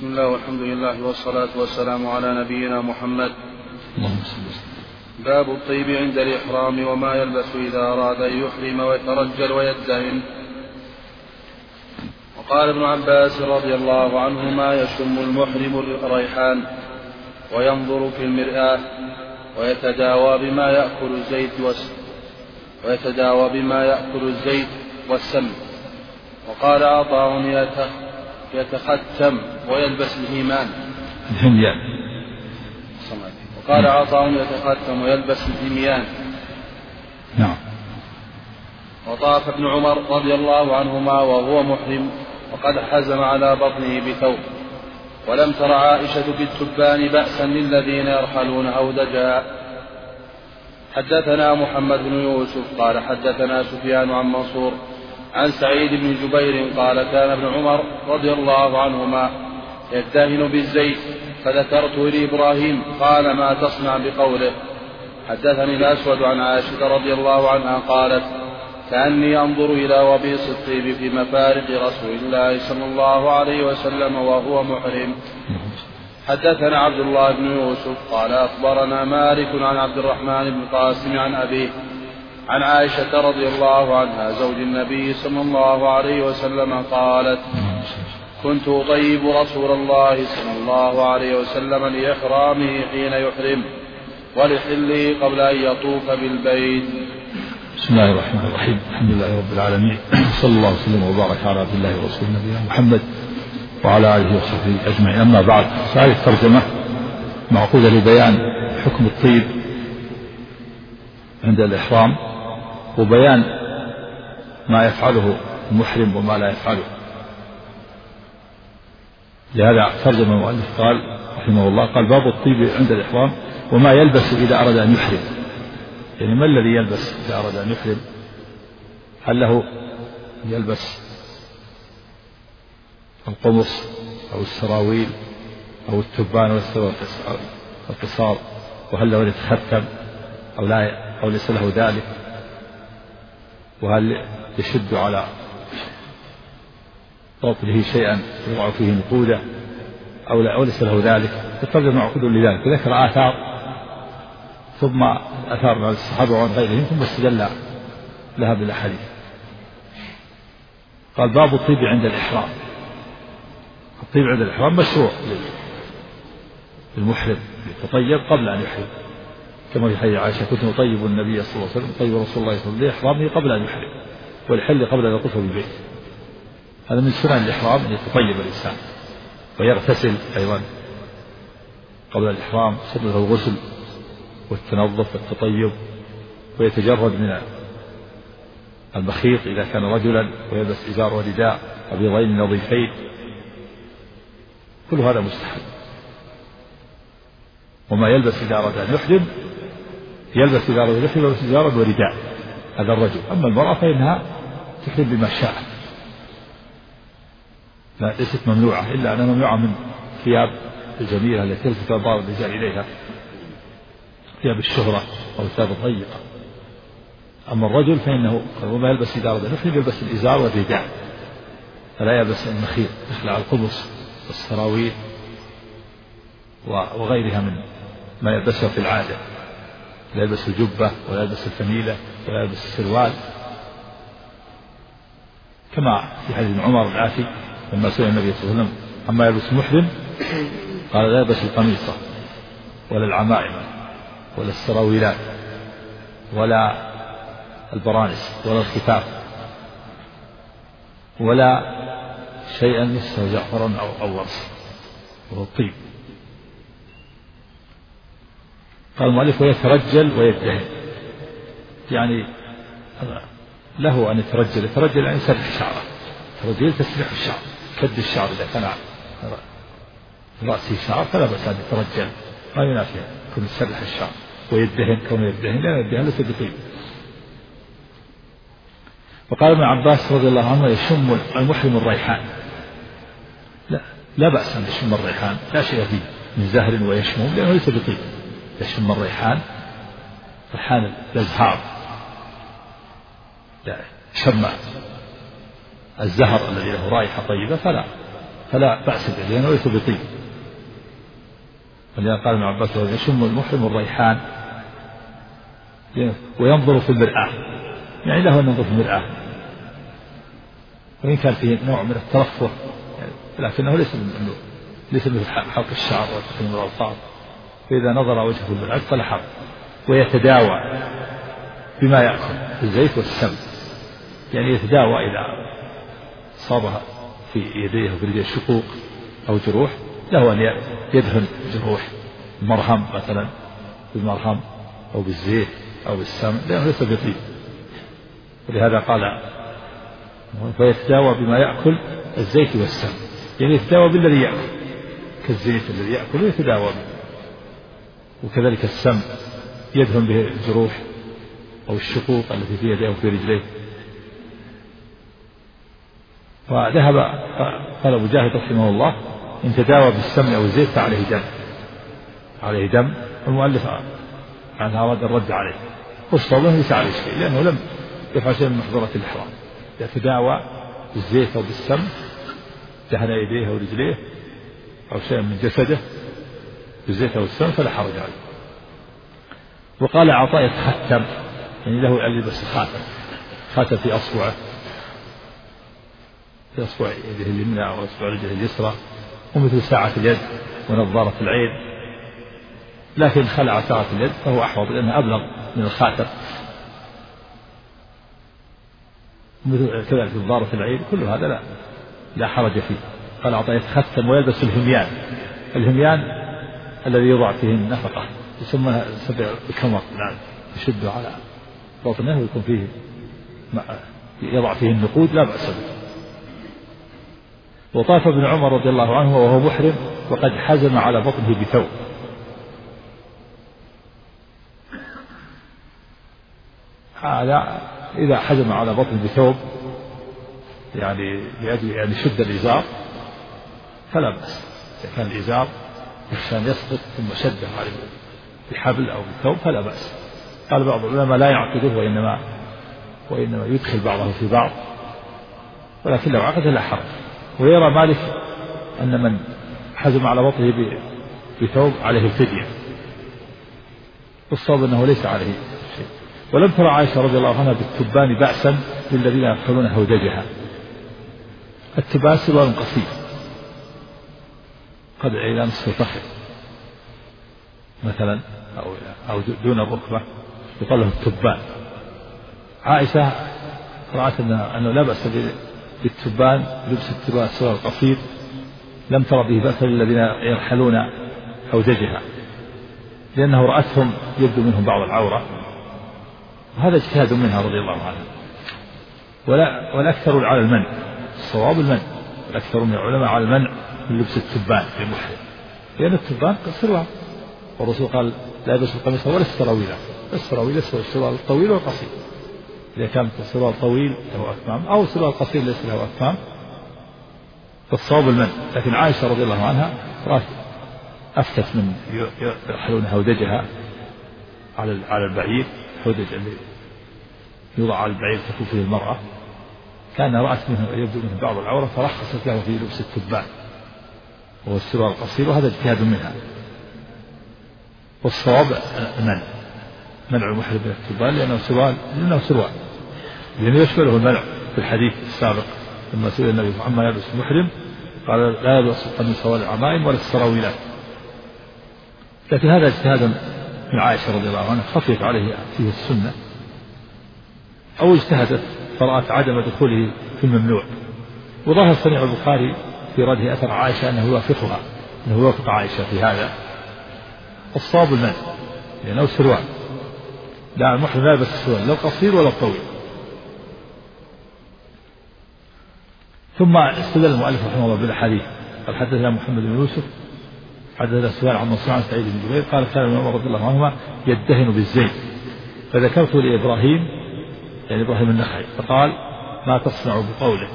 بسم الله والحمد لله والصلاة والسلام على نبينا محمد. باب الطيب عند الإحرام وما يلبس إذا أراد أن يحرم ويترجل ويدهن. وقال ابن عباس رضي الله عنهما: يشم المحرم الريحان وينظر في المرآة ويتداوى بما يأكل الزيت والسم. وقال عطاء: يتختم ويلبس الهيمان. وقال عطاء: يتختم ويلبس الهميان. نعم. وطاف ابن عمر رضي الله عنهما وهو محرم وقد حزم على بطنه بثوب. ولم تر عائشة بالتبان بأسا للذين يرحلون هودجا. حدثنا محمد بن يوسف قال حدثنا سفيان عن منصور عن سعيد بن جبير قال: كان ابن عمر رضي الله عنهما يدهن بالزيت، فذكرت لإبراهيم قال: ما تصنع بقوله؟ حدثني الأسود عن عائشة رضي الله عنها قالت: كأني أنظر إلى وبيص الطيب في مفارق رسول الله صلى الله عليه وسلم وهو محرم. حدثنا عبد الله بن يوسف قال أخبرنا مالك عن عبد الرحمن بن قاسم عن أبيه عن عائشة رضي الله عنها زوج النبي صلى الله عليه وسلم قالت: كنت أطيب رسول الله صلى الله عليه وسلم لإحرامه حين يحرم ولحله قبل أن يطوف بالبيت. بسم الله الرحمن الرحيم. الحمد لله رب العالمين، صلى الله وسلم وبارك على عبد الله ورسوله نبينا محمد وعلى آله وصحبه أجمعين. أما بعد، فهذه الترجمة معقودة لبيان حكم الطيب عند الإحرام وبيان ما يفعله المحرم وما لا يفعله. لهذا ترجم المؤلف قال رحمه الله: قال: باب الطيب عند الإحرام وما يلبس إذا أراد أن يحرم. يعني ما الذي يلبس إذا أراد أن يحرم؟ هل له يلبس القمص أو السراويل أو التبان والقصار؟ وهل له يتختم أو لا أو ليس له ذلك؟ وهل يشد على بطنه شيئا يضع فيه نقودة أو ليس له ذلك؟ الترجمة معقود لذلك. وذكر آثار ثم أثار عن الصحابة وعن غيرهم ثم استدل لها بالأحاديث. قال: باب الطيب عند الإحرام. الطيب عند الإحرام مشروع للمحرم يتطيب قبل أن يحرم، كما في حديث عائشة: كنت أطيب النبي صلى الله عليه وسلم طيب رسول الله صلى الله عليه وسلم لإحرامه قبل أن يحرم والحل قبل أن يطوف بالبيت. هذا من سنن الإحرام أن يتطيب الإنسان ويغتسل أيضا قبل الإحرام، سنة الغسل والتنظف والتطيب، ويتجرد من المخيط إذا كان رجلا، ويلبس إزار ورداء أبيضين نظيفين. كل هذا مستحب. وما يلبس إذا أراد أن يحرم يلبس إذا أراد أن يحرم يلبس إزارا ورداء، هذا الرجل. أما المرأة فإنها تحرم بما شاءت، ليست ممنوعة، إلا أنها ممنوعة من ثياب الجميلة التي تلفت أنظار الرجال إليها، ثياب الشهرة أو الثياب الضيقة. أما الرجل فإنه وما يلبس إذا أراد أن يحرم يلبس الإزار والرداء، فلا يلبس المخيط، يخلع القمص والسراويل وغيرها من ما يلبسه في العادة. لا يلبس الجبة ولا يلبس الفنيلة ولا يلبس السروال، كما في حديث عمر العافي لما سئل النبي صلى الله عليه وسلم عما يلبس المحرم قال: لا يلبس القميصة ولا العمائم ولا السراويلات ولا البرانس ولا الخفاف ولا شيئا مسه زعفرا أو ورس، وهو الطيب. قال المؤلف: ويترجل ويدهن. يعني له أن يترجل يعني يسرح شعره. الترجيل تسريح الشعر، كد الشعر. إذا كان رأسه شعر فلا بأس أن يترجل، ما ينافي يكون يسرح الشعر. ويدهن كونه يدهن، لا يدهن ليس بطيب. وقال ابن عباس رضي الله عنه: يشم المحرم الريحان. لا بأس أن يشم الريحان، لا شيء فيه من زهر ويشمه، لأنه ليس بطيب. يشم الريحان، ريحان الأزهار، شم الزهر الذي له رائحة طيبة فلا بأس به لأنه ليس بطيب. ولذلك قال ابن عباس يشم المحرم الريحان وينظر في المرآة، يعني له أن ينظر في المرآة، وإن كان فيه نوع من الترفه يعني، لكنه ليس مثل حلق الشعر وتقليم الأظفار. فإذا نظر وجهه في المرآة فلا حرج. ويتداوى بما يأكل الزيت والسمن، يعني يتداوى إذا صابها في يديه وفي رجليه شقوق أو جروح له أن يدهن جروح مرهم مثلا بالمرهم أو بالزيت أو بالسمن لأنه ليس بطيب. ولهذا قال فيتداوى بما يأكل الزيت والسمن، يعني يتداوى بالذي يأكل كالزيت الذي يأكل ويتداوى به، وكذلك السمن يدهن به الجروح أو الشقوق التي في يديه وفي رجليه. وذهب قال مجاهد رحمه الله إن تداوى بالسمن أو الزيت فعليه دم، عليه دم. المؤلف عنها أراد الرد عليه، والصواب ليس عليه شيء لأنه لم يفعل شيء من محظورات الإحرام. يتداوى بالزيت أو بالسمن دهن يديه أو رجليه أو شيء من جسده بالزيت أو السمن فلا حرج عليه. وقال عطاء يتختم، يعني له أن يلبس خاتم في أصبعه، في أصبع يده اليمنى أو أصبع رجله اليسرى، ومثل ساعة اليد ونظارة العين. لكن خلع ساعة اليد فهو أحوط لأنها أبلغ من الخاتم. مثل كذلك نظارة العين كل هذا لا حرج فيه. قال عطاء يتختم ويلبس الهميان الذي يوضع فيه النفقة، يسمى الكمر، نعم، يشد على بطنه ويكون فيه يضع فيه النقود لا بأس به. وطاف ابن عمر رضي الله عنه وهو محرم وقد حزم على بطنه بثوب. هذا إذا حزم على بطنه بثوب يعني لأجل يعني شد الإزار فلا بأس. إذا كان الإزار عشان يسقط ثم شده عليه بحبل أو بثوب فلا بأس. قال بعض العلماء لا يعقده وإنما يدخل بعضه في بعض، ولكن لو عقده لا حرج. ويرى مالك أن من حزم على بطنه بثوب عليه الفدية، والصواب أنه ليس عليه شيء. ولم ترى عائشة رضي الله عنها بالتبان بأسا للذين يدخلون هودجها. التبان سروال قصير قد إلى نصف الفخذ مثلا أو دون الركبة يقال له التبان. عائشة رأت أنه لا بأس بالتبان، لبس التبان السروال القصير لم ترى به بأسا للذين يرحلون هودجها، لأنه رأتهم يبدو منهم بعض العورة، وهذا اجتهاد منها رضي الله عنها. والأكثر على المنع، الصواب المنع، الأكثر من العلماء على المنع من لبس التبان للمحرم، لأن التبان سروال، والرسول قال لا يلبس القميص ولا السراويل، السراويل السروال الطويل والقصير. إذا كان السروال طويل له أكمام أو السروال قصير ليس له أكمام فالصواب المنع. لكن عائشة رضي الله عنها رأت أفتت من يرحلون هودجها على البعير، هودج اللي يوضع على البعير تكون فيه المرأة، كان رأت منه يبدو منه بعض العورة فرخصت له في لبس التبان وهو السروال القصير، وهذا اجتهاد منها. والصواب منع المحرم من التبان لأنه سروال لأنه يشمله المنع في الحديث السابق لما سئل النبي عما يلبس المحرم قال لا يلبس القميص ولا العمائم ولا السراويلات. لكن هذا اجتهاد من عائشة رضي الله عنها خفيت عليه فيه السنة، أو اجتهدت فرأت عدم دخوله في الممنوع. وظاهر صنيع البخاري في رده أثر عائشة أنه يوافقها، أنه يوافق عائشة في هذا. الصواب المنع لأنه سروال، لا المحرم لا يلبس السروال لا القصير ولا الطويل. ثم استدل المؤلف رحمه الله بالأحاديث. قال حدثنا محمد بن يوسف حدثنا سفيان عن منصور عن سعيد بن جبير قال كان ابن عمر رضي الله عنهما يدهن بالزيت، فذكرت لإبراهيم يعني إبراهيم النخعي فقال ما تصنع بقوله.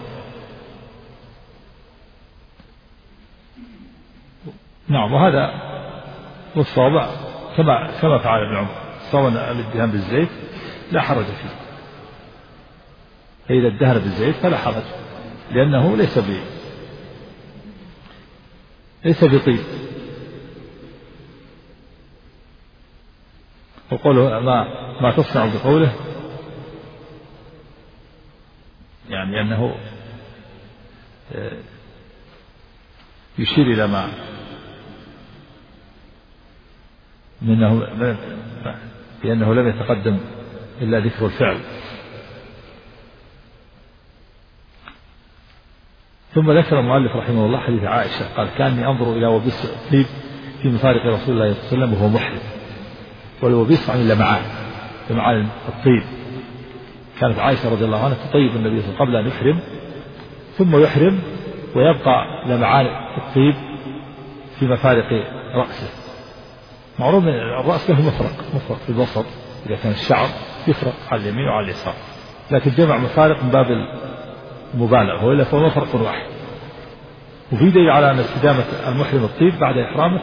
نعم، وهذا والصواب كما فعل ابن عمر، صواب الادهان بالزيت لا حرج فيه، فإذا ادهن بالزيت فلا حرج لأنه ليس ليس بطيب. وقوله ما تصنع بقوله يعني أنه يشير إلى ما منه لأنه لم يتقدم إلا ذكر الفعل. ثم ذكر المؤلف رحمه الله حديث عائشة قال كأني أنظر إلى وبيص الطيب في مفارق رسول الله صلى الله عليه وسلم وهو محرم. والوبيص عن لمعان الطيب. كانت عائشة رضي الله عنها تطيب النبي صلى الله عليه وسلم قبل أن يحرم ثم يحرم ويبقى لمعان الطيب في مفارق رأسه. معروف من الرأس له مفرق في الوسط إذا كان الشعر يفرق على اليمين وعلى اليسار، لكن جمع مفارق من باب المبالغة وإلا فهو مفرق واحد. وفي دليل على أن استدامة المحرم الطيب بعد إحرامه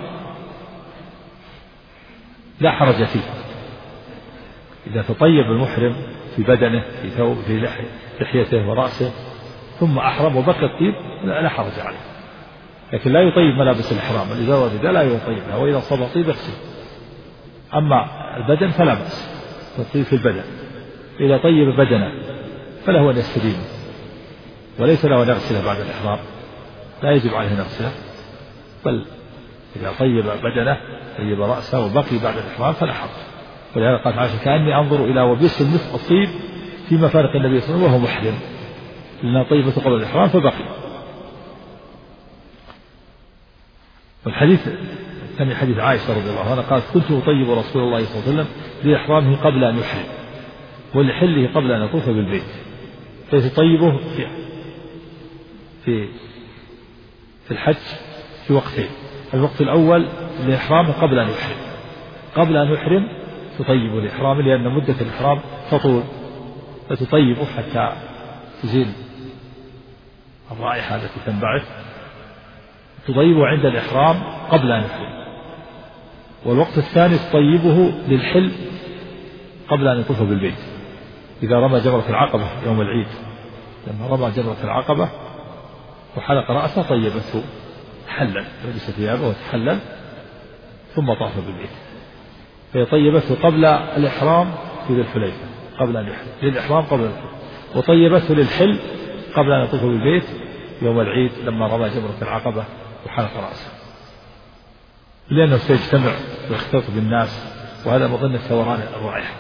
لا حرج فيه. إذا تطيب المحرم في بدنه في ثوب في لحيته ورأسه ثم أحرم وبقى الطيب لا حرج عليه، لكن لا يطيب ملابس الإحرام. الإزار والرداء لا يطيبها، وإذا صاب طيب يغسل. أما البدن فلا بأس تطيب في البدن. إذا طيب بدنه فله أن يستديم وليس له أن يغسله بعد الإحرام، لا يجب عليه أن يغسله، بل إذا طيب بدنه طيب رأسه وبقي بعد الإحرام فلا حرج. ولهذا قال عائشة كأني أنظر إلى وبيص المسك الطيب في مفارق النبي صلى الله عليه وسلم وهو محرم، لأنها طيبة قبل الإحرام فبقي. والحديث الثاني حديث عائشة رضي الله عنها قالت كنت أطيب رسول الله صلى الله عليه وسلم لإحرامه قبل أن يحرم ولحله قبل أن يطوف بالبيت. فيطيبه في الحج في وقتين. الوقت الأول لإحرامه قبل أن يحرم. قبل أن يحرم تطيب الإحرام لأن مدة الإحرام تطول، فتطيبه حتى تزيل الرائحة التي تنبعث. تطيبه عند الإحرام قبل أن يحرم. والوقت الثاني تطيبه للحل قبل أن يطوف بالبيت. إذا رمى جمرة العقبة يوم العيد، لما رمى جمرة العقبة وحلق رأسه طيبته حلا، لبس ثيابه وتحلل ثم طاف بالبيت. فهي طيبته قبل الإحرام في ذي الحليفة قبل أن يحرم، للإحرام قبل الإحرام. وطيبته للحل قبل أن يطوف بالبيت يوم العيد لما رمى جمرة العقبة وحلق رأسه، لأنه سيجتمع ويختلط بالناس، وهذا مظنة ثوران الرائحة.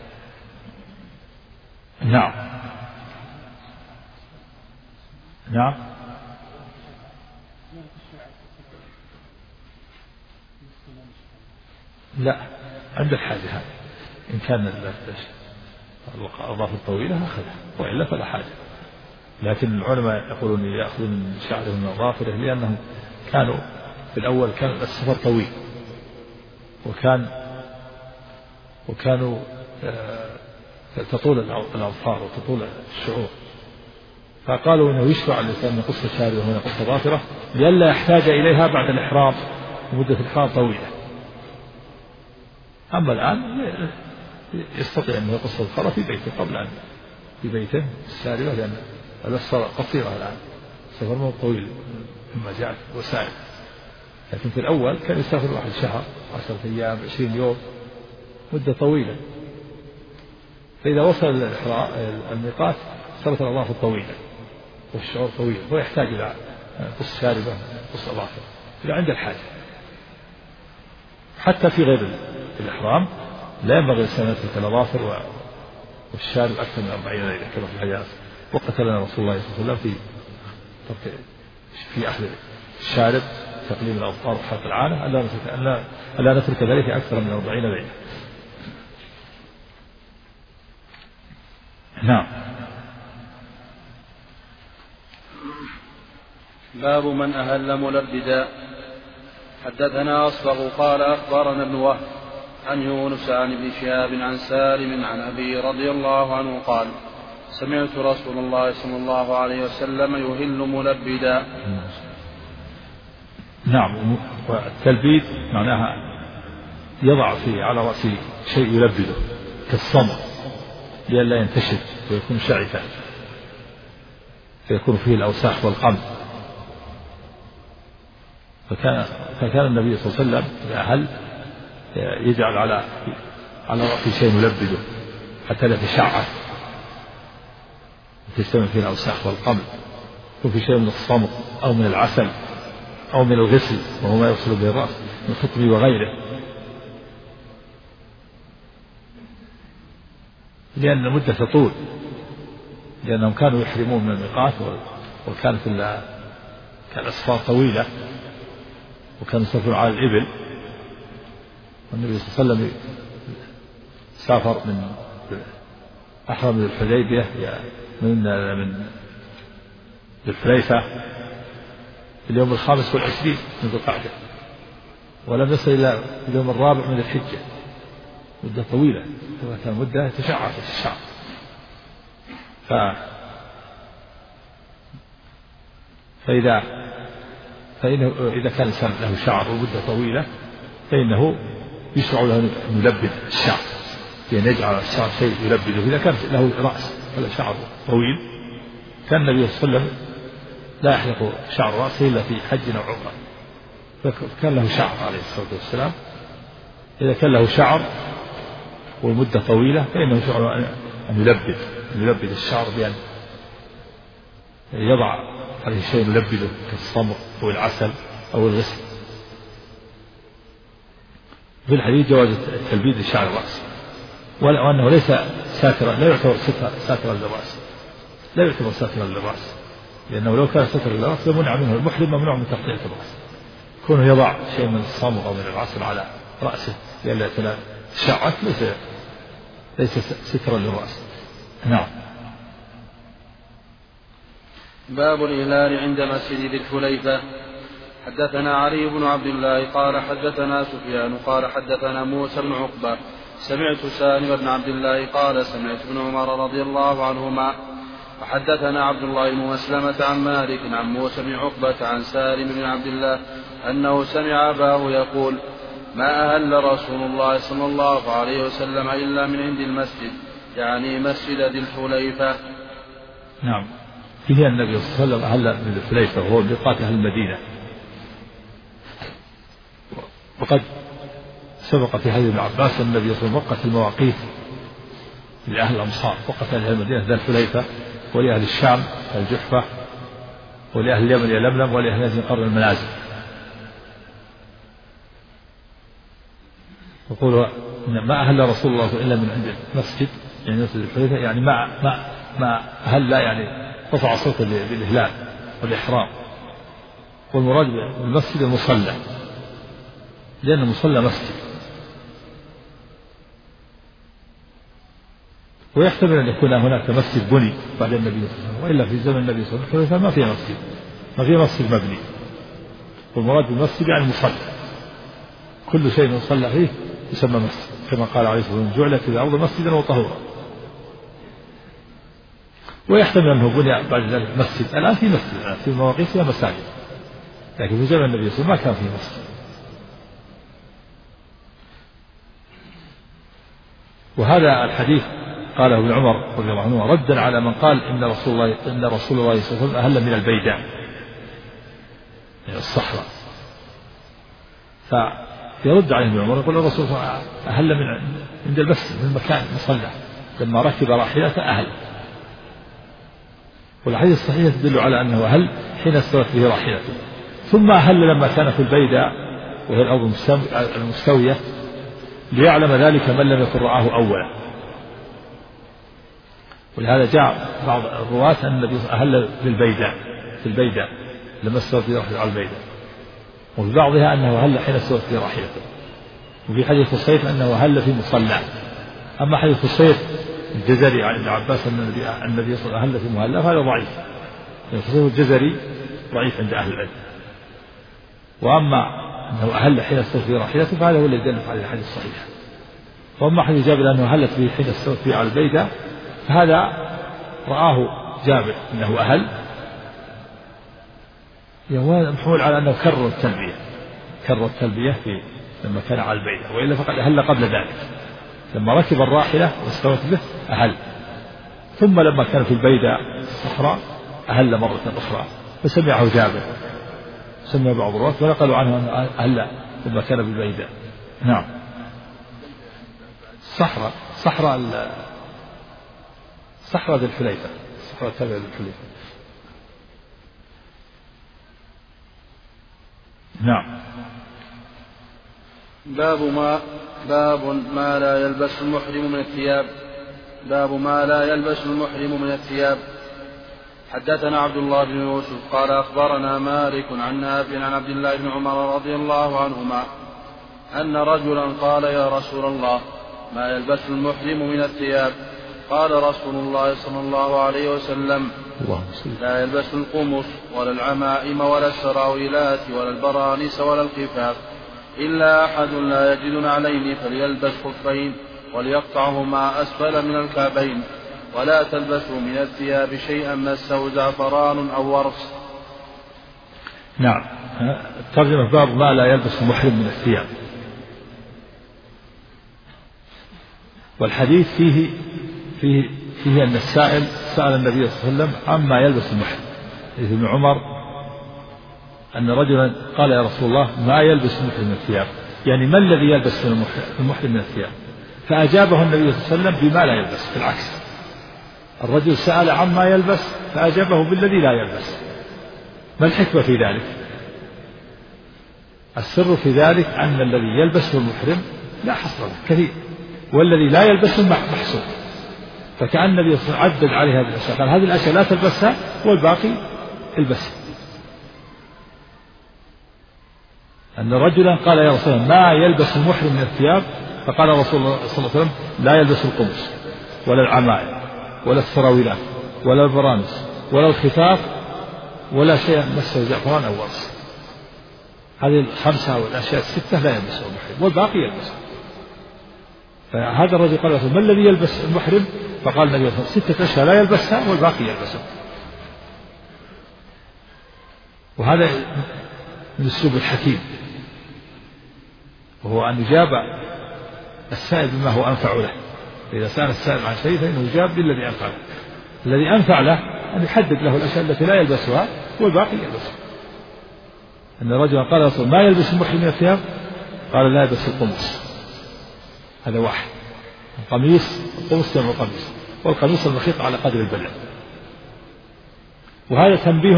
نعم لا عند الحاجة هذا، إن كان الأظافر الطويلة أخذها وإلا فلا حاجة. لكن العلماء يقولون يأخذون من شعره من أظافره لأنهم كانوا في الأول كان السفر طويل وكانوا تطول الأظفار وتطول الشعور، فقالوا أنه يشرع الإنسان أن يقص شعره وأن يقص أظافره لئلا يحتاج إليها بعد الإحرام ومدة الإحرام طويلة. أما الآن يستطيع أن يقص الأظفار في بيته قبل أن في بيته السارية، لأن الأسفار قصيرة الآن، السفر مو طويل مما جاءت وسائل. لكن في الأول كان يسافر واحد شهر 10 أيام 20 يوم، مدة طويلة. فإذا وصل الميقات صارت الأظافر طويلة والشعور طويل ويحتاج إلى قص شاربة قص أظافر إذا عند الحاجة. حتى في غير الإحرام لا ينبغي الإنسان يترك الأظافر والشارب أكثر من 40 ليلة كما في الحديث. وقتلنا رسول الله صلى الله عليه وسلم في أخذ الشارب تقليم الأظفار وحلق العانة ألا نترك ذلك أكثر من 40 ليلة. نعم. باب من أهل ملبدا. حدثنا أصبغ قال أخبرنا ابن وهب عن يونس عن ابن شهاب عن سالم عن أبي رضي الله عنه قال سمعت رسول الله صلى الله عليه وسلم يهل ملبدا. نعم. والتلبيد معناها يضع فيه على رأسه شيء يلبده كالصمغ لئلا ينتشر ويكون شعثا فيكون فيه الأوساخ والقمل. فكان النبي صلى الله عليه وسلم إذا أهل يجعل على رأسه شيء يلبده حتى لا تشعر تجتمع فيه الأوساخ والقمل، وفي شيء من الصمت أو من العسل أو من الغسل وهو ما يغسل به الرأس من الخطب وغيره، لأن المدة تطول، لأنهم كانوا يحرمون من الميقات وكانت الأسفار طويلة وكانوا يسافرون على الإبل، والنبي صلى الله عليه وسلم سافر من أحرم من الحديبية من الحليفة في اليوم 25 من ذي القعدة، ولم يصل إلى اليوم 4 من الحجة، مدة طويلة، كان مدة تشعر في الشعر. فإذا كان الإنسان له شعر ومدة طويلة فإنه يشرع له أن يلبد الشعر، يعني يجعل الشعر شيء يلبده. إذا كان له رأس ولا شعر طويل كان النبي صلى الله عليه وسلم لا يحلق شعر رأسه إلا في حج أو عمرة، فكان له شعر عليه الصلاة والسلام. إذا كان له شعر والمدة طويلة فإنه يشرع أن يلبد الشعر بأن يضع عليه شيء يلبده كالصمغ أو العسل أو الغسل. في الحديث جواز تلبيد شعر الرأس، وأنه ليس ساترا، لا يعتبر ساترا للرأس، لا يعتبر ساترا للرأس، لأنه لو كان ساترا للرأس لمنع منه المحرم، ممنوع من تغطية الرأس، كونه يضع شيء من الصمغ أو من العسل على رأسه لئلا تشعث ليس سترا للرأس. نعم. باب الإهلال عند مسجد ذي الحليفة. حدثنا علي بن عبد الله قال حدثنا سفيان قال حدثنا موسى بن عقبة سمعت سالم بن عبد الله قال سمعت ابن عمر رضي الله عنهما. وحدثنا عبد الله بن مسلمة عن مالك عن موسى بن عقبة عن سالم بن عبد الله أنه سمع أباه يقول: ما أهل رسول الله صلى الله عليه وسلم إلا من عند المسجد، يعني مسجد ذي الحليفة. نعم. فيه النبي صلى الله عليه وسلم أهل من الحليفة وهو ميقات أهل المدينة، وقد سبق في حديث ابن عباس أن النبي صلى الله عليه وسلم وقت المواقيت لأهل الأمصار، وقت أهل المدينة ذي الحليفة، ولأهل الشام الجحفة، ولأهل اليمن يلملم، ولأهل نجد قرن المنازل. يقول ما أهل رسول الله إلا من عند المسجد، يعني مسجد الحليفة، يعني ما أهل يعني رفع صوته بالإهلال والإحرام. والمراد بالمسجد المصلى، لأن المصلى مسجد، ويحتمل أن يكون هناك مسجد بني بعد النبي صلى الله عليه وسلم، وإلا في زمن النبي صلى الله عليه وسلم ما في مسجد مبني. والمراد بالمسجد يعني مصلى، كل شيء يصلى فيه يسمى مسجد، كما قال عليه الصلاة والسلام: جعلت الأرض مسجدا وطهورا. ويحتمل أنه بني بعد ذلك مسجد. الآن في مسجد، في مواقيت فيها مساجد، لكن في زمن النبي صلى الله عليه وسلم ما كان فيه مسجد. وهذا الحديث قاله ابن عمر رضي الله عنه ردا على من قال إن رسول الله صلى الله عليه وسلم أهل من البيداء، من الصحراء. فيرد عليه ابن عمر يقول الرسول صلى الله عليه وسلم أهل من عند المسجد، من المكان المصلى، لما ركب راحلته أهل. والحديث الصحيح تدل على أنه أهل حين استوت به راحلته، ثم أهل لما كان في البيداء وهي الأرض المستوية، ليعلم ذلك من لم يكن رآه أولا. ولهذا جاء بعض الرواة أن النبي أهل في البيداء لما استوت به راحلته على البيداء، وفي بعضها أنه أهل حين استوت به راحلته، وفي حديث الصيف أنه أهل في مصلى. أما حديث الصيف الجزري عن ابن عباس أن النبي صلى الله عليه وسلم أهل في مهلة، فهذا ضعيف، الصيف الجزري ضعيف عند أهل العلم. وأما أنه أهل حين استوت به راحلته فهذا هو الذي يدل على الحديث الصحيح. وأما حديث جابر أنه أهلت به حين استوت به على البيداء، فهذا رآه جابر أنه أهل، محمول على أنه كرر التلبية في لما كان على البيداء، وإلا فقد أهل قبل ذلك لما ركب الراحلة واستوت به أهل، ثم لما كان في البيداء الصحراء أهل مرة أخرى، فسمعه جابر سمى بعض الرواة ونقلوا عنه أن أهل لما كان بالبيداء. نعم. صحراء ذي الحليفة، صحراء تابعة للحليفة. نعم. باب ما لا يلبس المحرم من الثياب. باب ما لا يلبس المحرم من الثياب. حدثنا عبد الله بن يوسف قال أخبرنا مالك عن نافع عن عبد الله بن عمر رضي الله عنهما أن رجلا قال يا رسول الله ما يلبس المحرم من الثياب؟ قال رسول الله صلى الله عليه وسلم لا يلبس القمص ولا العمائم ولا السراويلات ولا البرانس ولا الخفاف إلا أحد لا يجد نعلين فليلبس خفين وليقطعهما أسفل من الكعبين ولا تلبسوا من الثياب شيئا مسه زعفران أو ورس. نعم. ترجمة باب ما لا يلبس المحرم من الثياب. والحديث فيه أن السائل سأل النبي صلى الله عليه وسلم عما يلبس المحرم. حديث ابن عمر أن رجلا قال يا رسول الله ما يلبس المحرم من الثياب، يعني ما الذي يلبس المحرم من الثياب؟ فأجابه النبي صلى الله عليه وسلم بما لا يلبس. بالعكس، الرجل سأل عما يلبس فأجابه بالذي لا يلبس. ما الحكمة في ذلك؟ السر في ذلك أن الذي يلبسه المحرم لا حصر له كثير، والذي لا يلبسه محصور. فكأن النبي صلى الله عليه وسلم عدد عليه هذه الأشياء، قال هذه الأشياء لا تلبسها والباقي البسها. أن رجلا قال يا رسول الله ما يلبس المحرم من الثياب؟ فقال رسول الله صلى الله عليه وسلم لا يلبس القمص ولا العمائم ولا السراويلات ولا البرانس ولا الخفاف ولا شيء مسه زعفران أو ورس. هذه الخمسة والأشياء الستة لا يلبسها المحرم والباقي يلبسها. فهذا الرجل قال ما الذي يلبس المحرم؟ فقال النبي صلى الله عليه وسلم 6 أشياء لا يلبسها والباقي يلبسها. وهذا من أسلوب الحكيم، وهو أن يجاب السائل بما هو أنفع له. إذا سأل السائل عن شيء فإنه يجاب بالذي أنفع له. الذي أنفع له أن يحدد له الأشياء التي لا يلبسها والباقي يلبسها. أن الرجل قال رسول ما يلبس المحرم من الثياب؟ قال لا يلبس القمص، هذا واحد. القمص جمع قميص، والقميص المخيط على قدر البلع. وهذا تنبيه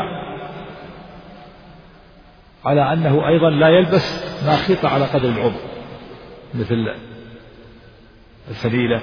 على أنه أيضا لا يلبس ما خيط على قدر العضو، مثل الفليلة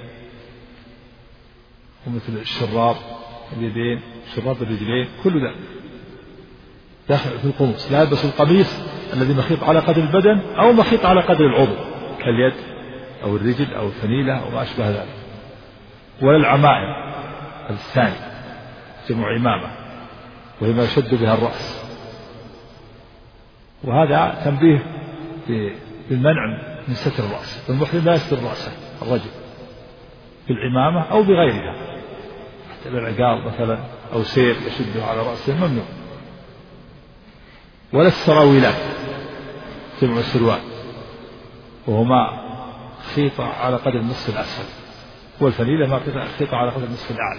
ومثل الشراب اليدين، شراب الرجلين، كل ذا داخل في القمص. لا يلبس القميص الذي مخيط على قدر البدن أو مخيط على قدر العضو كاليد أو الرجل أو الفنيلة أو ما أشبه ذلك. ولا العمائم الثاني جمع عمامة، وهي ما يشد بها الرأس. وهذا تنبيه بالمنع من ستر الرأس. فالمحرم لا يستر رأسه الرجل بالعمامة أو بغيرها، حتى بالعقال مثلا أو سير يشده على رأسه ممنوع. ولا السراويلات جمع السروال، وهما خيطة على قدر النصف الأسفل، والفنيلة ما خيطة على قدر النصف الأعلى.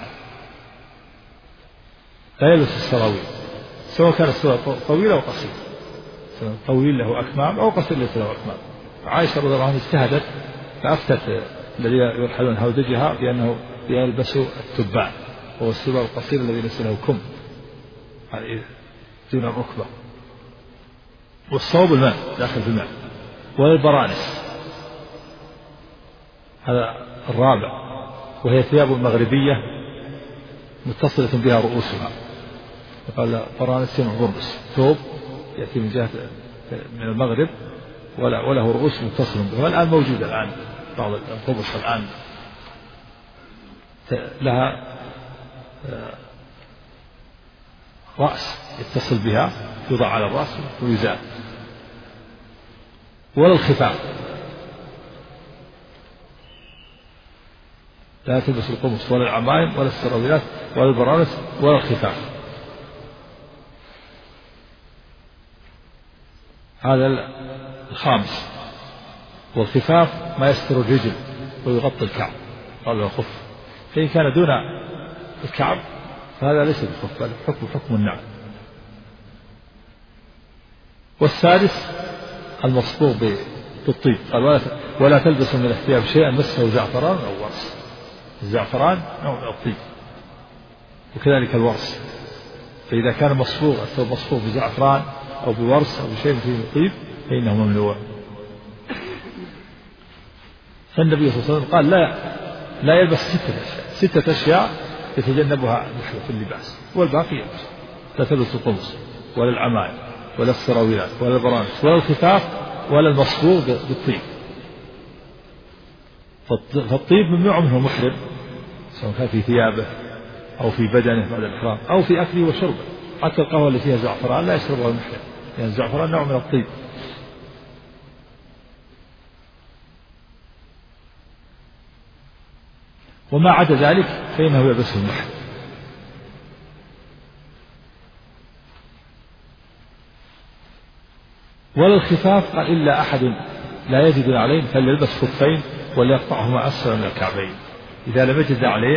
لا يلبس السراويل سواء كان السراويل طويل أو قصير، سواء طويل له أكمام أو قصير ليس له أكمام. عائشة رضي الله عنها اجتهدت فأفتت الذين يرحلون هودجها بأنه يلبسوا التبان، وهو السراويل القصير الذي ليس له كم دون الركبة. والصوب الماء داخل في الماء. والبرانس هذا الرابع، وهي ثياب مغربية متصلة بها رؤوسها. قال برانس جمع برنس، ثوب يأتي من جهة من المغرب وله رؤوس متصل بها. والآن موجودة الآن بعض القمص الآن لها رأس يتصل بها، يوضع على الرأس ويزال. ولا الخفاف، لا تلبس القمص ولا العمائم ولا السراويلات ولا البرانس ولا الخفاف. هذا الخامس. والخفاف ما يستر الرجل ويغطي الكعب، قال له خف. فإن كان دون الكعب فهذا ليس بخف، بل حكم النعل. والسادس المصبوغ بالطيب، قال ولا تلبسوا من الثياب شيئا مسه زعفران أو ورس. الزعفران نوع من الطيب، وكذلك الورس، فإذا كان مصبوغ الثوب مصبوغ بزعفران أو بورس أو بشيء فيه طيب فإنه ممنوع. فالنبي صلى الله عليه وسلم قال لا يلبس ستة أشياء يتجنبها المحرم في اللباس، والباقي يلبس. لا تلبس القمص ولا العمائم ولا السراويلات ولا البرانس ولا الخفاف ولا المصبوغ بالطيب. فالطيب ممنوع منه المحرم، سواء كان في ثيابه أو في بدنه بعد الإحرام أو في أكله وشربه. حتى القهوة اللي فيها زعفران لا يشربها المحرم، لأن الزعفران نوع من الطيب. وما عدا ذلك فإنه يلبسه المحرم. ولا الخفاف قال إلا أحد لا يجد عليه فليلبس خفين وليقطعهما أسفل من الكعبين. إذا لم يجد عليه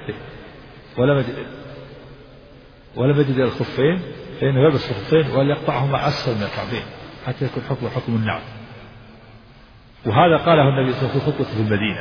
ولم يجد الخفين فإنه يلبس الخفين وليقطعهما أسفل من الكعبين حتى يكون حكم النعم. وهذا قاله النبي صلى الله عليه وسلم في خطبته في المدينة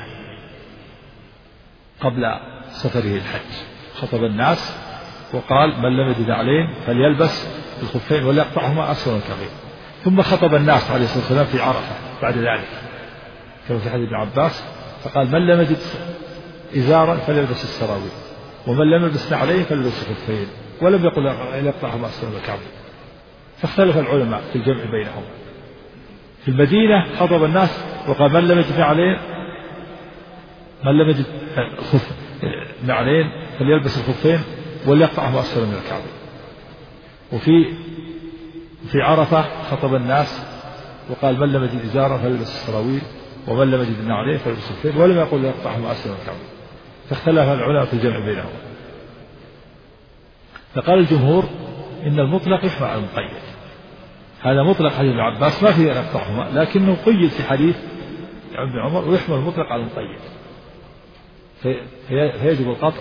قبل سفره الحج، خطب الناس وقال من لم يجد عليه فليلبس الخفين وليقطعهما أسفل من الكعبين. ثم خطب الناس عليه الصلاة والسلام في عرفة بعد ذلك كما في حديث ابن عباس، فقال من لم يجد إزارا فليلبس السراويل ومن لم يلبس عليه فليلبس الخفين، ولم يقل يقطعهما أسفل من الكعبين. فاختلف العلماء في الجمع بينهم. في المدينة خطب الناس وقال من لم يجد عليه نعلين فليلبس الخفين وليقطعهما أسفل من الكعبين. وفي عرفة خطب الناس وقال من لم يجد إزارا فليلبس السراويل ومن لم يجد عليه فليلبس الخفين، ولم يقل يقطعهما أسفل من الكعبين. فاختلف العلماء في الجمع بينهم. فقال الجمهور إن المطلق يحمل على المقيد. هذا مطلق حديث ابن عباس ما فيه أن يقطعهما، لكنه قيد في حديث ابن عمر ويحمل المطلق على المقيد، فيجب القطع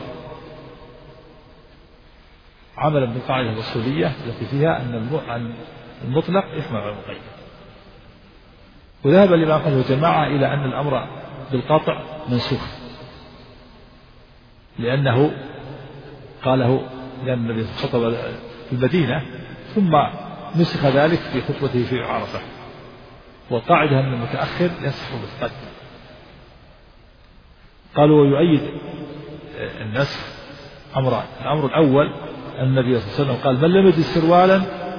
عملا بالقاعدة الأصولية التي فيها أن المطلق يحمل على المقيد. وذهب الإمام أحمد وجماعة إلى أن الأمر بالقطع منسوخ، لأنه قاله لأن النبي خطب في المدينة ثم نسخ ذلك في خطبته في عرفة، والقاعدة أن المتأخر ينسخ المتقدم. قالوا ويؤيد النسخ أمران. الأمر الأول أن النبي صلى الله عليه وسلم قال من لم يجد سروالا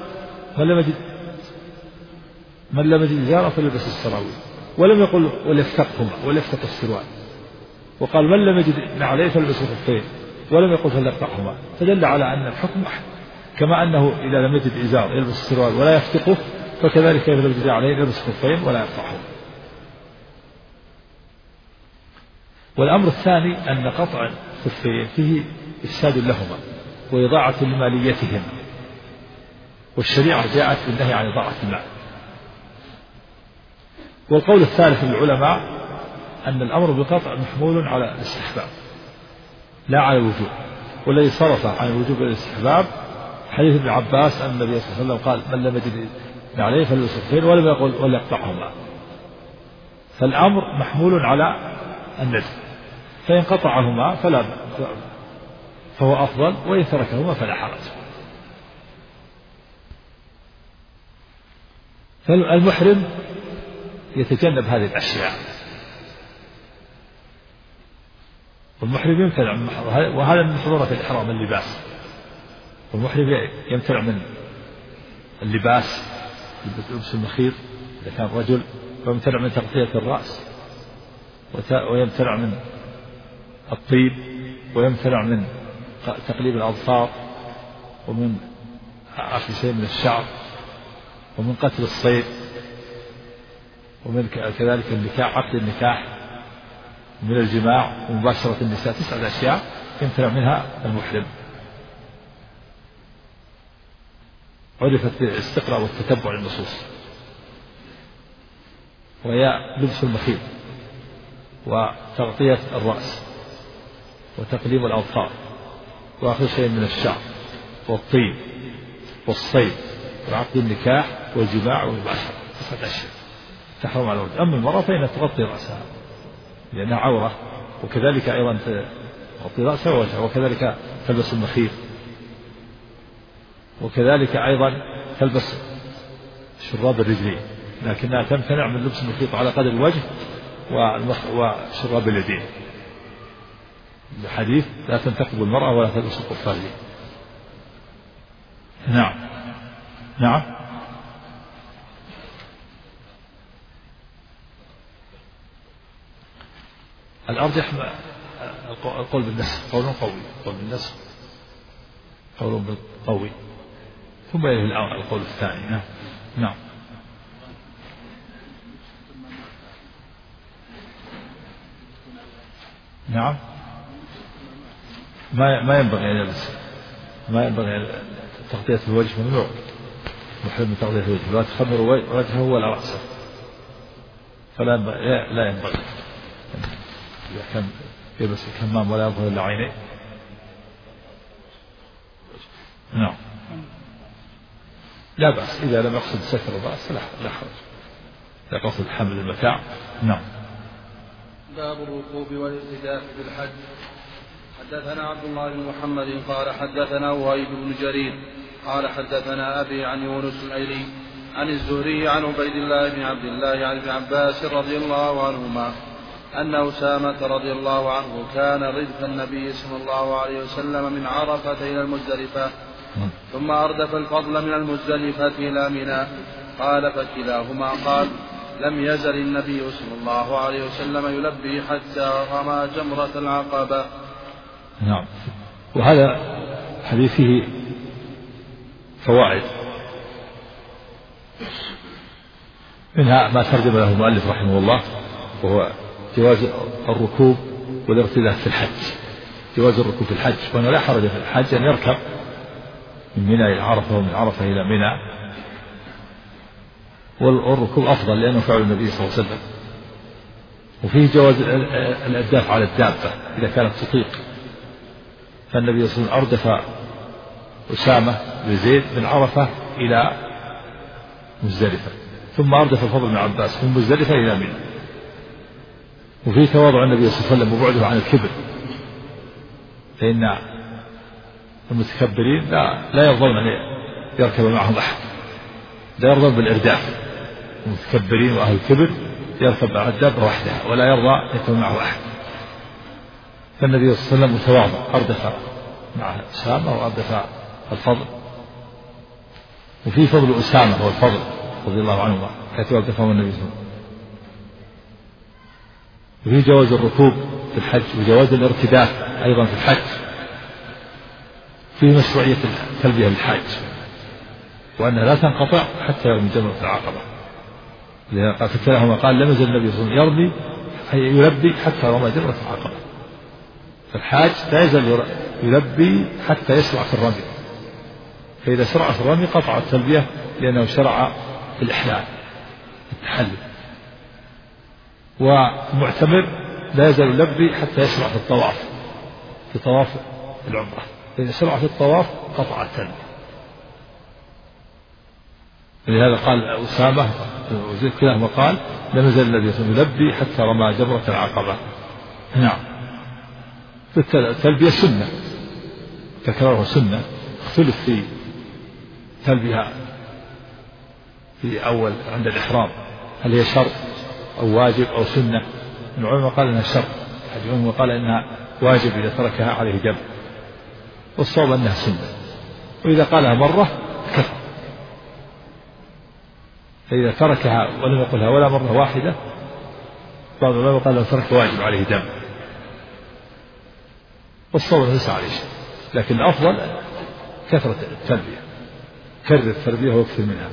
من لم يجد إزارا فليلبس السراويل، ولم يقل وليفتقهما وليفتق السروال. وقال من لم يجد عليه فليلبس الخفين ولم يقل فليقطعهما، فدل على أن الحكم واحد، كما أنه إذا لم يجد إزار يلبس السروال ولا يفتقه، فكذلك إذا لم يجد عليه يلبس الخفين ولا يقطعهما. والأمر الثاني أن قطع الخفين فيه إفساد لهما وإضاعة لماليتهم، والشريعة جاءت بالنهي عن إضاعة المال. والقول الثالث للعلماء أن الأمر بالقطع محمول على الاستحباب لا على الوجوب، والذي صرف عن الوجوب إلى الاستحباب حديث ابن عباس أن النبي صلى الله عليه وسلم قال من لم يجد عليه فليلبس الخفين ولم يقل وليقطعهما. فالأمر محمول على الندب، فإن قطعهما فهو أفضل، وإن تركهما فلا حرج. فالمحرم يتجنب هذه الأشياء، والمحرم يمتنع من وهذا من محظورات الإحرام اللباس. والمحرم يمتنع من اللباس لبس المخيط إذا كان رجل، ويمتنع من تغطية الرأس، ويمتنع من الطيب، ويمتنع من تقليب الأظفار، ومن عقد شيء من الشعر، ومن قتل الصيد، ومن كذلك النكاح عقد النكاح، من الجماع ومباشرة النساء. 9 أشياء يمتنع منها المحرم. عرفت بالاستقراء والتتبع للنصوص، وهي لبس المخيط وتغطية الرأس وتقليم الأظفار وآخر شيء من الشعر والطيب والصيد وعقد النكاح والجماع والمباشرة 9 أشياء تحرم على الوجه. أما المرأة فإنها تغطي رأسها لأنها عورة، وكذلك أيضا تغطي رأسها ووجهها، وكذلك تلبس المخيط، وكذلك أيضا تلبس شراب الرجلين، لكنها تمتنع من لبس المخيط على قدر الوجه وشراب اليدين، الحديث لا تنتقب المرأة ولا تلبس القفازين. نعم الأرجح القول بالنسخ، قول قوي، قول بالنسخ قول قوي، ثم يليه القول الثاني. نعم ما ينبغي أن يلبس، ما ينبغي تغطية الوجه ممنوع، محرم من تغطية الوجه، لا تخمر وجهه ولا رأسه، فلا لا ينبغي إذا كان يلبس الكمام ولا يظهر إلا عينيه. نعم لا بأس إذا لم يقصد ستر الرأس لا حرج، لا قصد حمل المتاع. نعم. باب الركوب والارتداف في الحج. حدثنا عبد الله بن محمد قال حدثنا وهيب بن جرير قال حدثنا أبي عن يونس الأيلي عن الزهري عن عبيد الله بن عبد الله عن ابن عباس رضي الله عنهما أن أسامة رضي الله عنه كان ردف النبي صلى الله عليه وسلم من عرفة إلى المزدلفة، ثم أردف الفضل من المزدلفة إلى منى. قال فكلاهما قال لم يزل النبي صلى الله عليه وسلم يلبي حتى رمى جمرة العقبة. نعم. وهذا حديث فيه فوائد، منها ما ترجم له المؤلف رحمه الله، وهو جواز الركوب والارتداف في الحج. جواز الركوب في الحج، وأنه لا حرج في الحج أن يركب من منى إلى عرفة ومن عرفة إلى منى، والركوب أفضل لأنه فعل النبي صلى الله عليه وسلم. وفيه جواز الإرداف على الدابة إذا كانت تطيق، فالنبي صلى الله عليه وسلم أردف أسامة بن زيد من عرفة إلى مزدلفة، ثم أردف الفضل بن عباس من مزدلفة إلى منى. وفيه تواضع النبي صلى الله عليه وسلم وبعده عن الكبر، فإن المتكبرين لا يرضون أن يركب معهم أحد، لا يرضون بالإرداف. المتكبرين وأهل الكبر يركب على الدابة وحدها ولا يرضى يكون معه أحد. فالنبي صلى الله عليه وسلم متواضع، أردف مع أسامة وأردف الفضل. وفي فضل أسامة والفضل رضي الله عنهما حيث أردفهم النبي صلى الله عليه وسلم. وفي جواز الركوب في الحج وجواز الارتداف أيضا في الحج. فيه مشروعية التلبية للحاج، وأنها لا تنقطع حتى يرمي جمرة العقبة، لأن قال فكلاهما قال لم يزل النبي صلى الله عليه وسلم يلبي حتى رمى جمرة العقبة. فالحاج لا يزال يلبي حتى يشرع في الرمي، فإذا شرع في الرمي قطع التلبية لأنه شرع في الإحلال التحلل. والمعتمر لا يزال يلبي حتى يشرع في الطواف، في طواف العمرة، فإذا شرع في الطواف قطع التلبية. لهذا قال أسامة وزيد كلاهما قال لم يزل النبي صلى الله عليه وسلم يلبي حتى رمى جمرة العقبة. نعم. التلبية سنة، تكرارها سنة، اختلف في تلبية في أول عند الإحرام هل هي شرط أو واجب أو سنة. العلماء قال إنها شرط، العلماء قال إنها واجب إذا تركها عليه دم، والصواب أنها سنة، وإذا قالها مرة كفر، فإذا تركها ولم يقلها ولا مرة واحدة بعض العلماء قال لو ترك واجب عليه دم، والصواب ليس عليه شيء، لكن الأفضل كثرة التلبية، كرر التلبية ويكثر منها.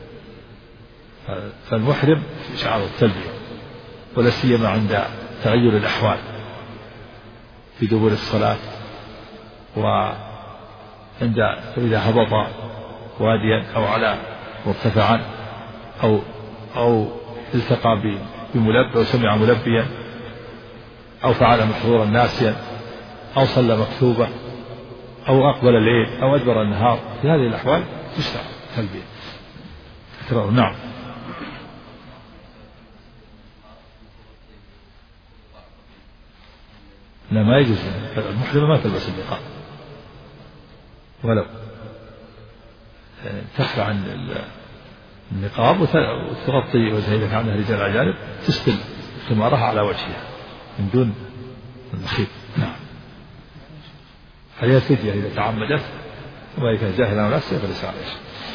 فالمحرم شعار التلبية، ولا سيما عند تغير الأحوال في دبر الصلاة، وعند إذا هبط واديا أو على مرتفعا أو التقى بملبي أو سمع ملبيا أو فعل محظورا ناسيا أو صلى مكتوبة أو أقبل الليل أو أدبر النهار، في هذه الأحوال تشرع التلبية. نعم. لا ما يجوز، المحرمة ما تلبس النقاب ولو تخلع عن النقاب وتغطي وجهها إذا كان عندها رجال أجانب، تسبل خمارها على وجهها من دون المخيط. نعم. هي فدية إذا تعمدت، وما كان جاهلا ولا نفسه فليس عليه.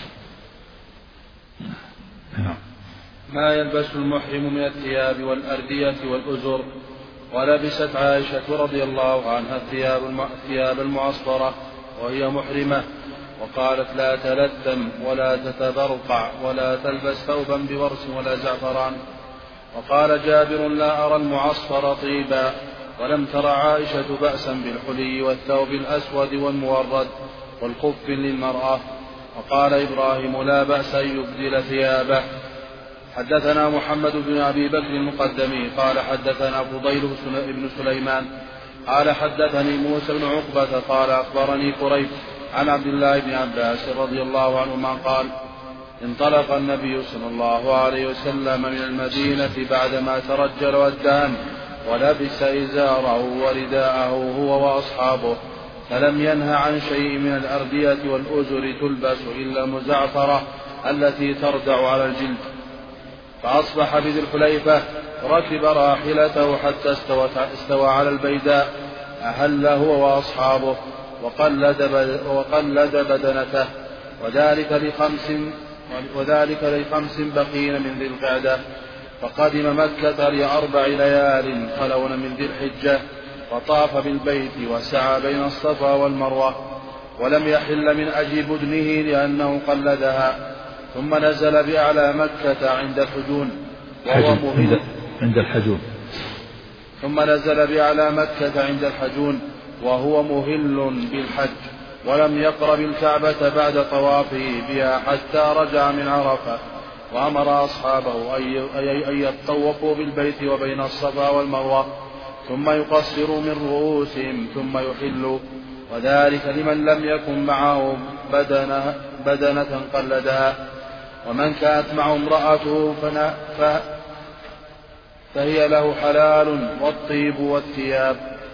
نعم. ما يلبس المحرم من الثياب والأردية والأزر. ولبست عائشة رضي الله عنها الثياب المعصفرة وهي محرمة، وقالت لا تلثم ولا تتبرقع ولا تلبس ثوبا بورس ولا زعفران. وقال جابر لا أرى المعصفر طيبا، ولم تر عائشة بأسا بالحلي والثوب الأسود والمورد والخف للمرأة. وقال إبراهيم لا بأس أن يبدل ثيابه. حدثنا محمد بن أبي بكر المقدمي قال حدثنا فضيل بن سليمان قال حدثني موسى بن عقبة قال أخبرني قريب عن عبد الله بن عباس رضي الله عنهما قال انطلق النبي صلى الله عليه وسلم من المدينة بعدما ترجل والدهن، ولبس إزاره ورداءه هو وأصحابه، فلم ينه عن شيء من الأردية والأزر تلبس إلا المزعفرة التي تردع على الجلد. فأصبح بذي الحليفة ركب راحلته حتى استوى على البيداء، أهل هو وأصحابه وقلد بدنته، وذلك لخمس بقين من ذي القعدة. فقدم مكة ل4 ليال خلون من ذي الحجة، فطاف بالبيت وسعى بين الصفا والمروة، ولم يحل من أجل بدنه لأنه قلدها. ثم نزل بأعلى مكة عند الحجون وهو مهل عند الحجون ثم نزل بأعلى مكة عند الحجون وهو مهل بالحج، ولم يقرب الكعبة بعد طوافه بها حتى رجع من عرفة. وأمر أصحابه أن يطوفوا بالبيت وبين الصفا والمروة، ثم يقصروا من رؤوسهم ثم يحلوا، وذلك لمن لم يكن معه بدنة قلدها. ومن كانت معه امرأته فهي له حلال والطيب والثياب.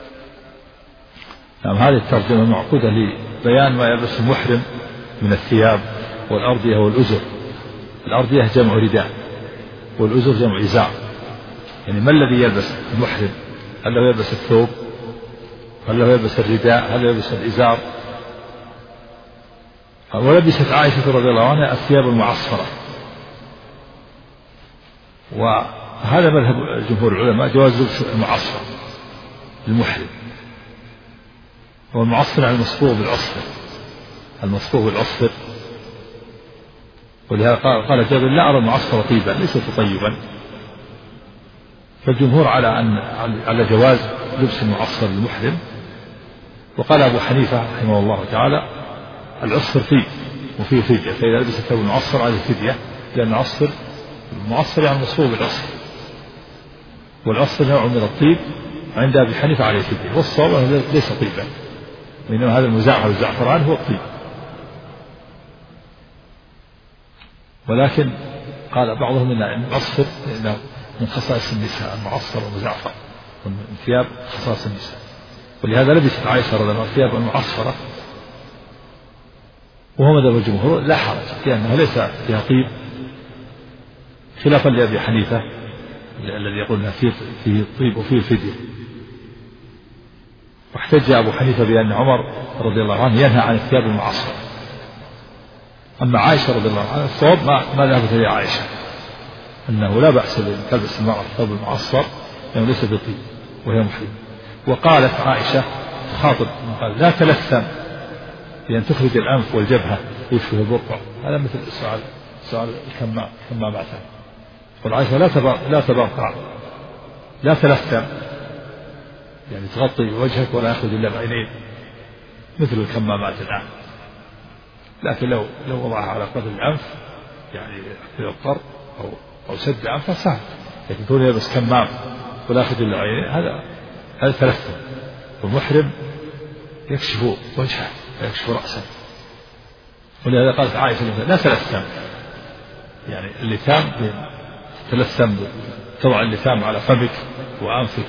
نعم. هذه الترجمة معقودة لبيان ما يلبس المحرم من الثياب والأردية والأزر. الأردية جمع رداء والأزر جمع إزار. يعني ما الذي يلبس المحرم؟ هل هو يلبس الثوب؟ هل هو يلبس الرداء؟ هل هو يلبس الإزار؟ ولبست عائشة رضي الله عنها الثياب المعصفرة، وهذا مذهب جمهور العلماء جواز لبس المعصفر للمحرم. والمعصفر على المصفوغ بالعصفر، المصفوغ بالعصفر. ولهذا قال جابر لا أرى المعصفر طيبا ليس طيبا. فالجمهور على جواز لبس المعصفر للمحرم. وقال أبو حنيفة رحمه الله تعالى العصفر طيب وفيه فدية، فإذا لبس الثوب المعصفر عليه فدية، لأن المعصفر يعني مصفوغ بالعصفر، والعصفر نوع من الطيب عند أبي حنيفة عليه فدية، والصواب ليس طيبا، وإنما هذا المزعفر والزعفران هو الطيب. ولكن قال بعضهم إن المعصفر إنه من خصائص النساء، المعصفر والمزعفر من ثياب خصائص النساء، ولهذا لبست عائشة رضي الله عنها ثياب المعصفرة، وهو مذهب الجمهور لا حرج لأنها ليس فيها طيب، خلافا لأبي حنيفة الذي يقول أنها فيه طيب وفيه فدية. واحتج أبو حنيفة بأن عمر رضي الله عنه ينهى عن الثياب المعصفرة. أما عائشة رضي الله عنها الصواب ما ذهبت إليه عائشة أنه لا بأس أن تلبس المرأة الثوب المعصفر لأنه ليس بطيب وهي محرمة. وقالت عائشة تخاطب قال لا تلثم بأن تخرج الأنف والجبهة ويشبه البرقع، هذا مثل سؤال الكمامات. والعائشة لا تبرقع لا تلثم يعني تغطي وجهك ولا يأخذ إلا بعينين مثل الكمامات الآن. لكن لو وضعها على قدر الأنف يعني في القر أو سد أنفه سهل، لكن كونه يلبس كمام ولا يأخذ إلا عينين هذا تلثم. والمحرم يكشف وجهه ويكشف رأسه، ولهذا قالت عائشة لا تلثم يعني اللثام تلثم، تضع اللثام على فمك وأنفك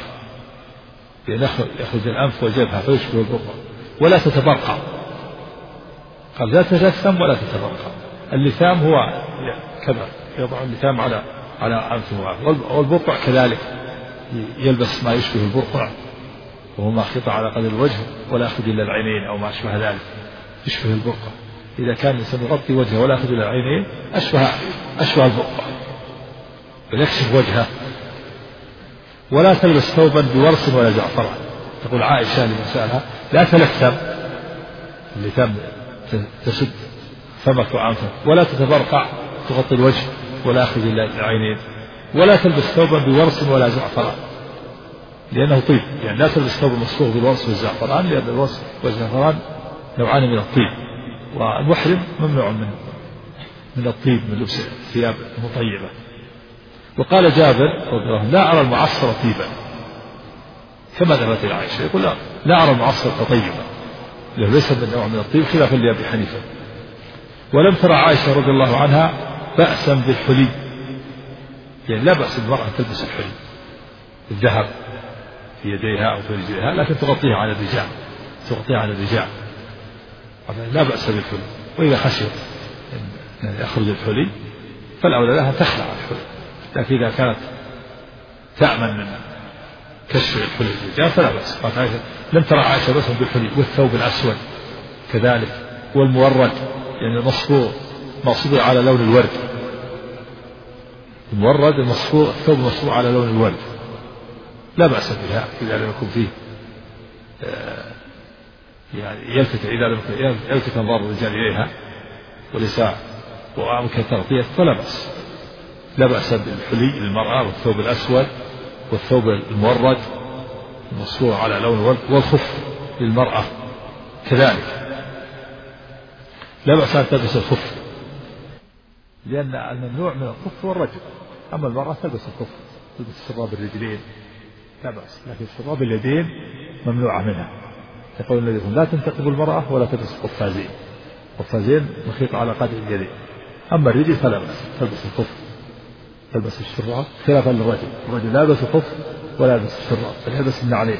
يخرج الأنف والجبهة فيشبه البرقع، ولا تتبرقع. قال لا تلثم ولا تتبرقع. اللثام هو كذا، يضع اللثام على أنفه، والبرقع كذلك يلبس ما يشبه البرقع وهو ما خطأ على قدر الوجه ولا يأخذ إلا العينين أو ما أشبه ذلك يشبه البرقع. إذا كان الإنسان يغطي وجهه ولا يأخذ إلا العينين أشبه البرقع، ويكشف وجهه. ولا تلبس ثوبا بورس ولا زعفران. تقول عائشة لمن سألها لا تلثم، اللثام تسد فمك وأنفك، ولا تتبرقع تغطي الوجه ولا أخذ إلا العينين. ولا تلبس ثوبا بورس ولا زعفران لأنه طيب، يعني لا تلبس ثوب مصفوغ بالورس والزعفران، لأن الورس والزعفران نوعان من الطيب، والمحرم ممنوع من الطيب، من لبس ثياب مطيبة. وقال جابر رضي الله عنه لا أرى المعصر طيبا، كما ذهبت إلى عائشة يقول لا أرى المعصر طيبا، ليس من نوع من الطيب خلافا لأبي حنيفة. ولم ترى عائشة رضي الله عنها بأسا بالحلي، يعني لا بأس المرأة تلبس الحلي الذهب في يديها أو في رجليها، لكن تغطيها على الرجال، لا بأس بالحلي. وإذا خشيت أن يخرج الحلي فالأولى لها تخلع الحلي، لكن إذا كانت تأمن من كشف الحلي الرجال فلا بأس. قالت عائشة لم ترى عائشة بأسا بالحلي. والثوب الأسود كذلك، والمورد يعني مصبوغ على لون الورد، المورد المصفوغ، الثوب المصفوغ على لون الورد لا بأس بها إذا لم يكن فيه يعني يلفت أنظار الرجال إليها وليس وأمكن تغطية فلا بأس. لا بأس بالحلي للمرأة والثوب الأسود والثوب المورد المصفوغ على لون الورد، والخف للمرأة كذلك لا بأس أن تلبس الخف، لأن الممنوع من الخف هو الرجل، أما المرأة تلبس الخف، تلبس شراب الرجلين لا بأس، لكن شراب اليدين ممنوعة منها. يقول النبي لا تنتقب المرأة ولا تلبس قفازين مخيط على قدر اليدين. أما الرجل فلا بأس تلبس الخف، تلبس الشراب خلافا للرجل. الرجل لا يلبس الخف ولا يلبس الشراب، بل يلبس النعلين.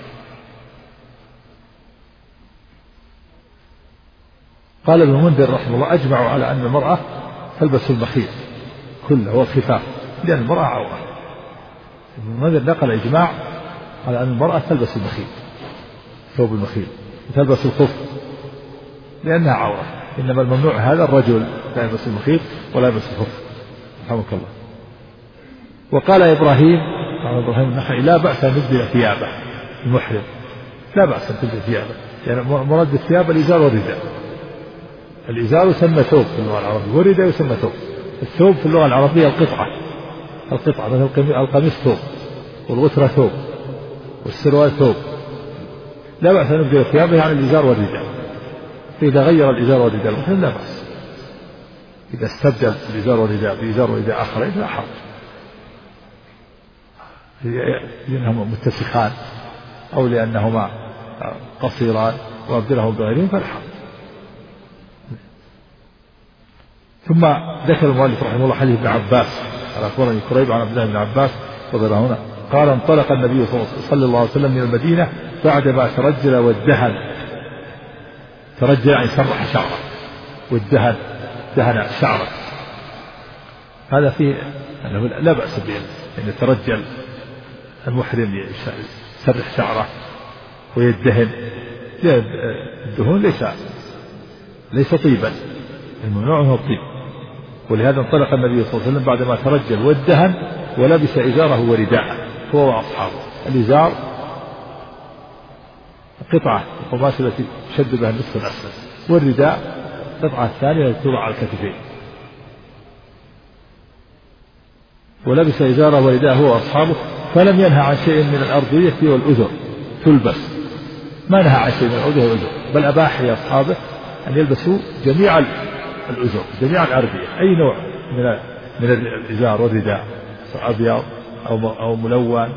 قال ابن المنذر رحمه الله أجمعوا على أن المرأة تلبس المخيط كله والخفاف، لأن المرأة عورة. ابن المنذر نقل إجماع على أن المرأة تلبس المخيط، ثوب المخيط، وتلبس الخف لأنها عورة. إنما الممنوع هذا الرجل لا يلبس المخيط ولا يلبس الخف رحمك الله. وقال إبراهيم النخعي لا بأس أن يبدل ثيابه المحرم، لا بأس أن تبدل ثيابه، يعني مراد بالثياب الإزار والرداء. الإزار يسمى ثوب في اللغة العربية، والرداء يسمى ثوب. الثوب في اللغة العربية القطعة مثل القميص ثوب، والغترة ثوب، والسروال ثوب. لا بأس أن يبدل ثيابه يعني الإزار والرداء. فإذا غير الإزار والرداء المحرم لا بأس، إذا استبدل الإزار والرداء بإزار ورداء آخرين لا حرج، لأنهما متسخان أو لأنهما قصيران وأبدلهم بغيرهم فلا حرج. ثم ذكر المؤلف رحمه الله حديث ابن عباس قال أخبرني كريب عن عبد الله بن عباس رضي الله عنه قال انطلق النبي صلى الله عليه وسلم من المدينة بعدما ترجل وادهن. ترجل يعني سرح شعره، والدهن دهن شعره. هذا فيه أنه لا بأس به أن يترجل المحرم يسرح شعره ويدهن، لأن الدهون ليس طيبا، الممنوع منه الطيب. ولهذا انطلق النبي صلى الله عليه وسلم بعدما ترجل وادهن ولبس إزاره ورداءه هو وأصحابه. الإزار قطعة القماش التي شد بها النصف الأسفل، والرداء قطعة الثانية التي توضع على الكتفين. ولبس إزاره ورداءه هو وأصحابه، فلم ينهى عن شيء من الأرضية والأذر تلبس، ما نهى عن شيء من الأرضية والأذر، بل أباح لأصحابه أن يلبسوا جميع الأذر، جميع الأرضية، أي نوع من الإزار والرداء، أبيض أو ملون،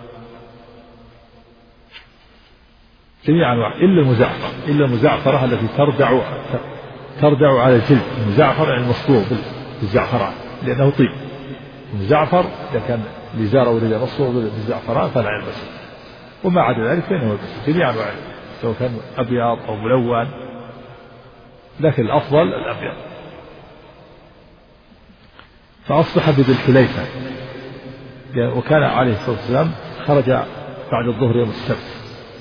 جميع أنواع إلا المزعفرة التي تردع على الجلد. المزعفر يعني المصبوغ بالزعفران لأنه طيب. الزعفر إذا كان لزار أو لنصه بالزعفران فلا يلبسه، وما عدا ذلك فإنه يلبسه جميع أنواعه سواء كان أبيض أو ملون، لكن الأفضل الأبيض. فأصبح بذي الحليفة، وكان عليه الصلاة والسلام خرج بعد الظهر يوم السبت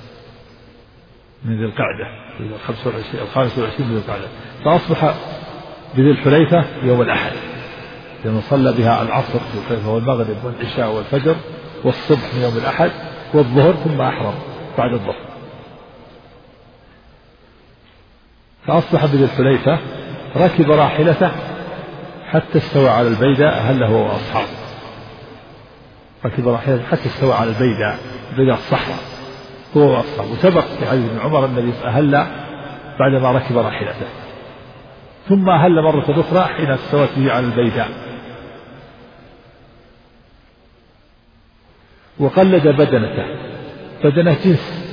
من ذي القعدة 25 من ذي القعدة، فأصبح بذي الحليفة يوم الأحد، لأنه صلى بها العصر في الحليفة والمغرب والعشاء والفجر والصبح من يوم الأحد والظهر، ثم أحرم بعد الظهر. فأصبح بذي الحليفة، ركب راحلته حتى استوى على البيداء أهل هو وأصحابه. ركب راحلته حتى استوى على البيداء الصحراء هو وأصحابه. وسبق في حديث ابن عمر النبي أهل بعدما ركب راحلته، ثم أهل مرة أخرى حين استوت به على البيداء، وقلد بدنة جنس،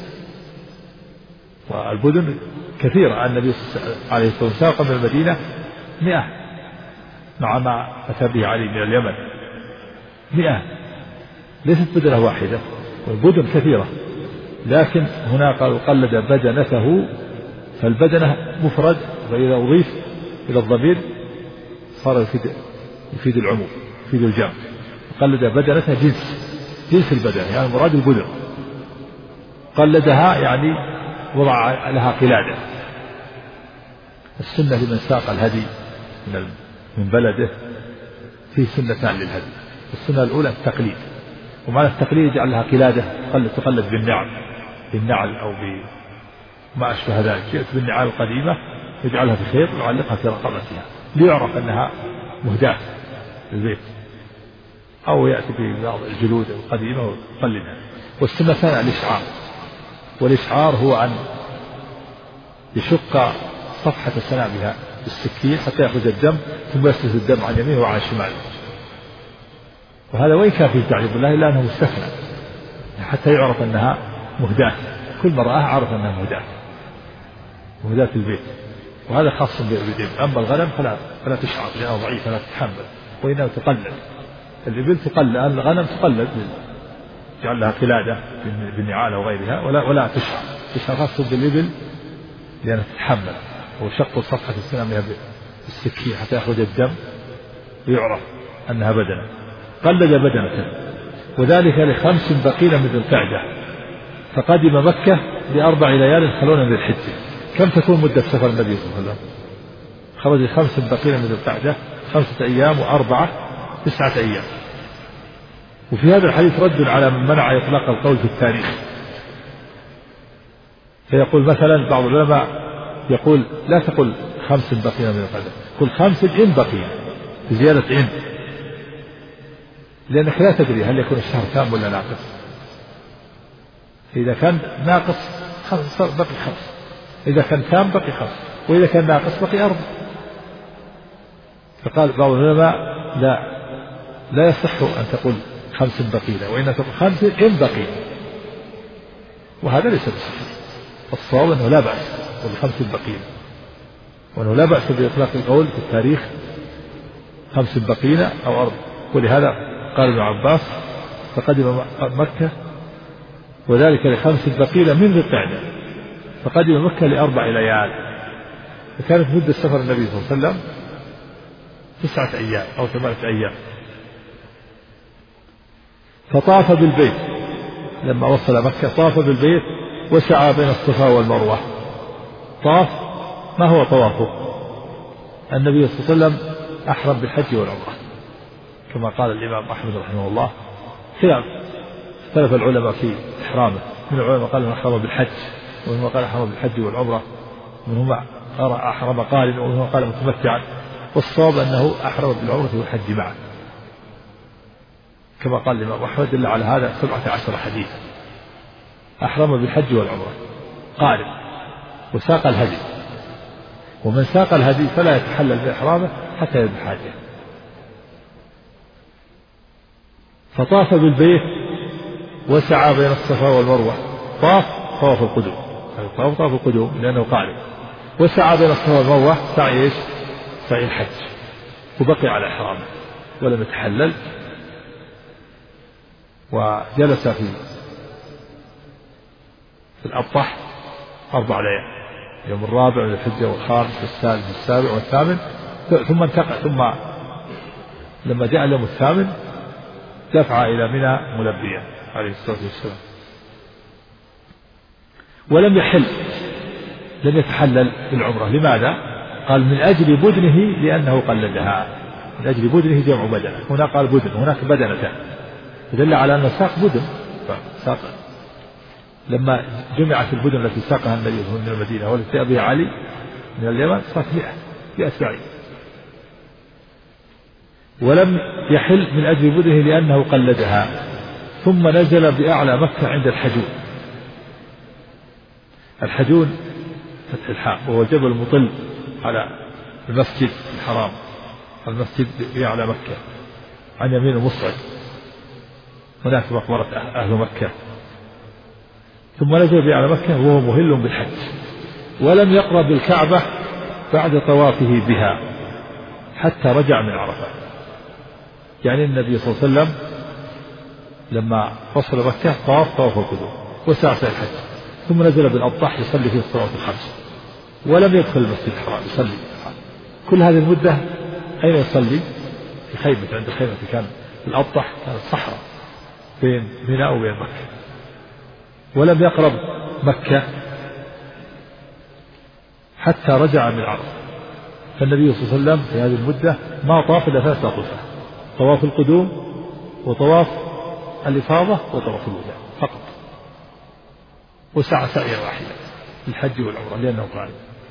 والبدن كثيرة. النبي عليه الصلاة والسلام قبل المدينة 100 مع ما أتى به علي من اليمن 100، ليست بدنة واحدة، والبدن كثيرة، لكن هنا قال قلد بدنته، فالبدنة مفرد، وإذا أضيف إلى الضمير صار يفيد العموم، يفيد الجمع. قلد بدنته جنس البدنة، يعني مراد البدن. قلدها يعني وضع لها قلادة. السنة لمن ساق الهدي من بلده فيه سنتان للهدي. السنة الأولى التقليد، ومعنى التقليد يجعل لها قلادة تقلد بالنعل أو بما أشبه ذلك. جئت بالنعال القديمة يجعلها في خيط ويعلقها في رقبتها ليعرف أنها مهداة للبيت، أو يأتي ببعض الجلود القديمة ويقلدها. والسنة الثانية الإشعار، والإشعار هو أن يشق صفحة سنامها بالسكين حتى يأخذ الدم، ثم يسلس الدم عن يمينه وعن شماله. وهذا وإن كان فيه تعليم الله إلا أنه مستثنى حتى يعرف أنها مهداة، كل ما رآها عرف أنها مهداة البيت. وهذا خاص بالإبل. أما الغنم فلا تشعر لأنها ضعيفة لا تتحمل، وإنها تقلد. الإبل تقلد، الغنم تقلد، جعل لها قلادة بالنعال وغيرها، ولا تشعر خاصة بالإبل لأنها تتحمل. وشق صفحة السنامها بالسكين حتى يخرج الدم ويعرف أنها بدنة. قلد بدنة، وذلك ل5 بقين من ذي القعدة، فقدم مكة ب4 ليال خلونا من الحجة. كم تكون مدة سفر النبي صلى الله عليه وسلم؟ خرج 5 بقين من ذي القعدة 5 أيام و4 9 أيام. وفي هذا الحديث رد على من منع إطلاق القول في التاريخ، فيقول مثلا بعض العلماء يقول لا تقل 5 بقين من القعدة، قل 5 إن بقين بزيادة إن، لأنك لا تدري هل يكون الشهر تام ولا ناقص. إذا كان ناقص بقي 5، إذا كان تام بقي 5، وإذا كان ناقص بقي 4. فقال بعض العلماء لا يصح أن تقول 5 بقين، وإن تقول 5 إن بقين، وهذا ليس بصحيح. الصواب أنه لا بأس ب5 بقين، وأنه لا بأس بإطلاق القول في التاريخ 5 بقين أو 4. ولهذا قال ابن عباس فقدم مكة وذلك ل5 بقين من ذي القعدة، فقدم مكة ل4 ليال. فكانت مدة سفر النبي صلى الله عليه وسلم 9 أيام أو 8 أيام. فطاف بالبيت لما وصل مكة، طاف بالبيت وسعى بين الصفا والمروة. طاف، ما هو طوافه؟ النبي صلى الله عليه وسلم أحرم بالحج والعمرة كما قال الإمام أحمد رحمه الله. خلاف اختلف العلماء في إحرامه، من العلماء قال أحرم بالحج، ومنهم قال أحرم بالحج والعمرة، ومنهم أحرم قارن، ومنهم قال متمتعا. والصواب أنه أحرم بالعمرة والحج معا كما قال الإمام أحمد، دل على هذا 17 حديث. أحرم بالحج والعمرة قارن وساق الهدي، ومن ساق الهدي فلا يتحلل بإحرامه حتى يذبح حاجه. فطاف بالبيت وسعى بين الصفا والمروة. طواف القدوم، طواف القدوم لأنه قارن. وسعى بين الصفا والمروة سعي الحج، وبقي على إحرامه ولم يتحلل، وجلس في الأبطح 4 ليال، يوم الرابع من الحجة والخامس والسادس والسابع والثامن، ثم انتقل. ثم لما جاء اليوم الثامن دفع إلى منى ملبيا عليه الصلاة والسلام، ولم يحل، لم يتحلل بالعمرة. لماذا؟ قال من أجل بدنه، لأنه قلدها. من أجل بدنه جمع بدنة، هنا قال بدن، هناك بدنتان، يدل على أن ساق بدن. ساق لما جمعت البدن التي ساقها النبي صلى الله عليه وسلم من المدينة والتي أبيها علي من اليمن صارت 100 بعير. ولم يحل من أجل بدنه لأنه قلدها. ثم نزل بأعلى مكة عند الحجون. الحجون فتح الحاء، وهو جبل مطل على المسجد الحرام، المسجد بأعلى مكة عن يمين المصعد، هناك مقبرة أهل مكة. ثم نزل بأعلى مكة وهو مهل بالحج، ولم يقرب الكعبة بعد طوافه بها حتى رجع من عرفة. يعني النبي صلى الله عليه وسلم لما وصل مكة طاف القدوم وسعى الحج، ثم نزل بالأبطح يصلي فيه الصلوات الخمس، ولم يدخل المسجد الحرام يصلي. كل هذه المدة أين يصلي؟ في خيمة، عند الخيمة كان الأبطح كانت صحراء بين منى وبين مكة، ولم يقرب مكة حتى رجع من عرفة. فالنبي صلى الله عليه وسلم في هذه المدة ما طاف إلا 3 طوافات: طواف القدوم وطواف الإفاضة وطواف الوداع فقط، وسعى سعيا واحدا الحج والعمرة لأنه قال.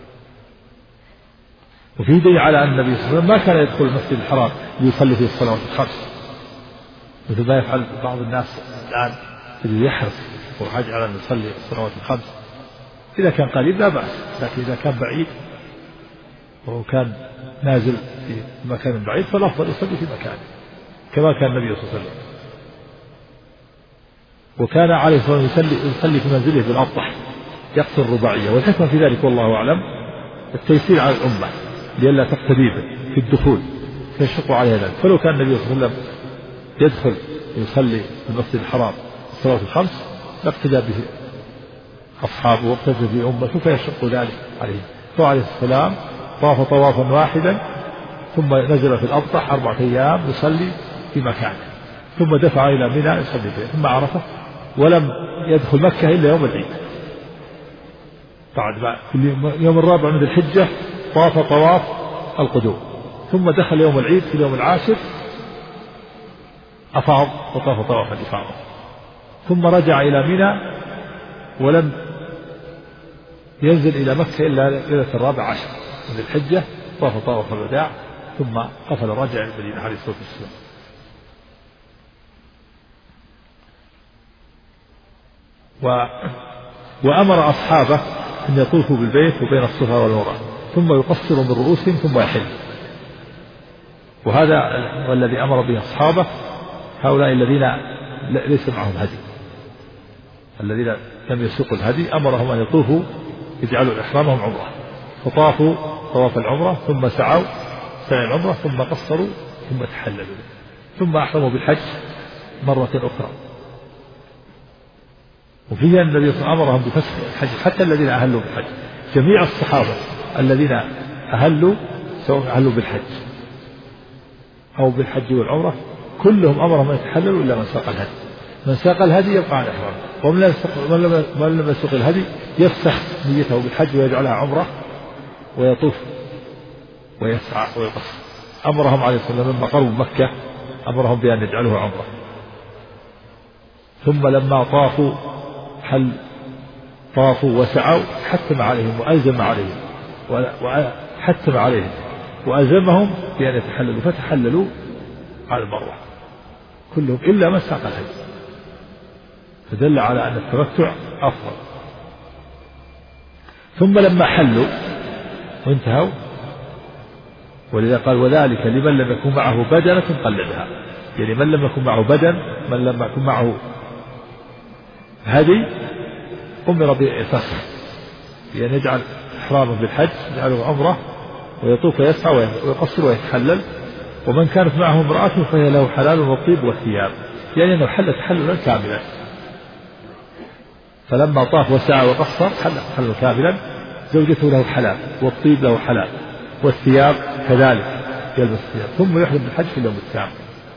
وفي دليل على أن النبي صلى الله عليه وسلم ما كان يدخل المسجد الحرام ليصلي فيه الصلوات الخمس مثل ما يفعل بعض الناس الآن، الذي يحرص وحاج على أن يصلي الصلوات الخمس. إذا كان قريب لا بأس، لكن إذا كان بعيد وهو كان نازل في مكان بعيد فالأفضل يصلي في مكانه كما كان النبي صلى الله عليه وسلم. وكان عليه الصلاة والسلام يصلي في منزله بالأبطح يقصر الرباعية، والحكمة في ذلك والله أعلم التيسير على الأمة لئلا تقتدي به في الدخول فيشق عليها ذلك. فلو كان النبي صلى الله عليه وسلم يدخل ويصلي في المسجد الحرام الصلوات الخمس لاقتدى به أصحابه واقتدى به أمته فيشق ذلك عليه. فعليه السلام طاف طوافا واحدا ثم نزل في الأبطح 4 أيام يصلي في مكانه، ثم دفع إلى منى يصلي فيه، ثم عرفه، ولم يدخل مكة إلا يوم العيد. بعد يوم الرابع من الحجة طاف طواف القدوم، ثم دخل يوم العيد في اليوم العاشر أفاض وطاف طواف الإفاضة، ثم رجع إلى منى ولم ينزل إلى مكة إلا ليلة 14 من الحجة، طاف طواف الوداع ثم قفل رجع إلى المدينة عليه الصلاة والسلام. وأمر أصحابه أن يطوفوا بالبيت وبين الصفا والمروة ثم يقصروا من رؤوسهم ثم يحل. وهذا والذي أمر به أصحابه هؤلاء الذين ليس معهم هدي، الذين لم يسوقوا الهدي أمرهم أن يطوفوا يجعلوا إحرامهم عمرة، فطافوا طواف العمرة ثم سعوا سعي العمرة ثم قصروا ثم تحللوا ثم أحرموا بالحج مرة أخرى. وفيها النبي صلى الله عليه وسلم أمرهم بفسخ الحج حتى الذين أهلوا بالحج. جميع الصحابة الذين أهلوا سواء أهلوا بالحج أو بالحج والعمرة كلهم أمرهم أن يتحللوا إلا من ساق الهدي. من ساق الهدي يبقى على إحرامه، ومن لم يسوق الهدي يفسخ نيته بالحج ويجعلها عمرة ويطوف ويسعى ويقصر. أمرهم عليه الصلاة والسلام لما قربوا مكة أمرهم بأن يجعلوها عمرة. ثم لما طافوا وسعوا حتم عليهم وألزم عليهم وحتم عليهم وألزمهم بأن يتحللوا فتحللوا على المروة كلهم إلا من ساق الهدي، فدل على أن التمتع أفضل. ثم لما حلوا وانتهوا، ولذا قال وذلك لمن لم يكن معه بدنة قلدها، يعني من لم يكن معه بدن، من لم يكن معه هدي أمر بفسخ، يعني يجعل إحرامه بالحج يجعله عمرة ويطوف ويسعى ويقصر ويتحلل ومن كانت معه امرأة فهي له حلال والطيب والثياب، يعني أنه حل تحللا كاملا. فلما طاف وسعى وقصر حل تحللا كاملا. زوجته له حلال والطيب له حلال والثياب كذلك يلبس الثياب، ثم يحرم بالحج في اليوم الثامن.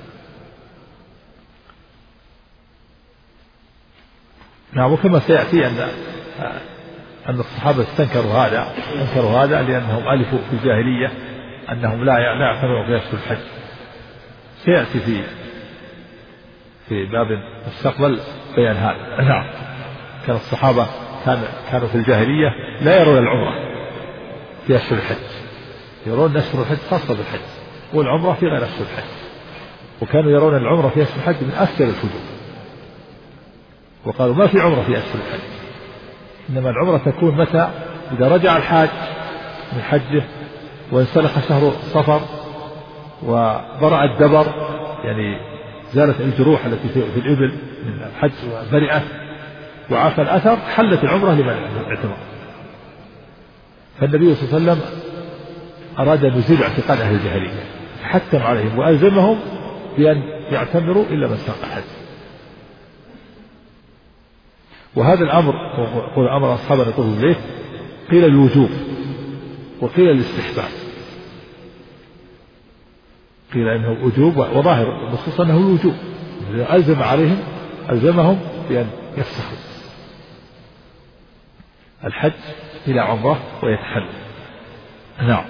نعم. وكما سيأتي أن الصحابة استنكروا هذا لأنهم ألفوا في الجاهلية أنهم لا يعتبروا في أشهر الحج. سيأتي في باب مستقبل بيان هذا. نعم. كان الصحابة كانوا في الجاهلية لا يرون العمرة في أشهر الحج، يرون أشهر الحج خاصة بالحج، والعمرة في غير أشهر الحج. وكانوا يرون العمرة في أشهر الحج من أكثر الفجور، وقالوا ما في عمرة في أشهر الحج، إنما العمرة تكون متى؟ إذا رجع الحاج من حجه وانسلخ شهر صفر وبرأ الدبر، يعني زالت الجروح التي في الإبل من الحج برئت وعاف الأثر، حلت العمرة لمن اعتمر. فالنبي صلى الله عليه وسلم أراد أن يزيل اعتقاد أهل الجاهلية، حتم عليهم وألزمهم بأن يعتمروا إلا من ساق الحج. وهذا الأمر يقول أمر أصحابنا طول الليل، قيل الوجوب وقيل الاستحباب. قيل إنه وجوب، وظاهر النصوص أنه الوجوب، ألزمهم بأن يفسخوا الحج إلى عمرة ويتحلل. نعم.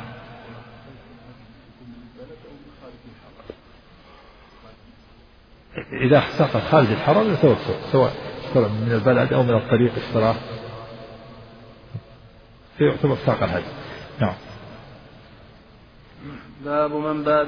إذا سقط خارج الحرم يتوسط، سواء من البلد أو من الطريق اشتراه يعتبر ساق الحج. نعم. باب من بات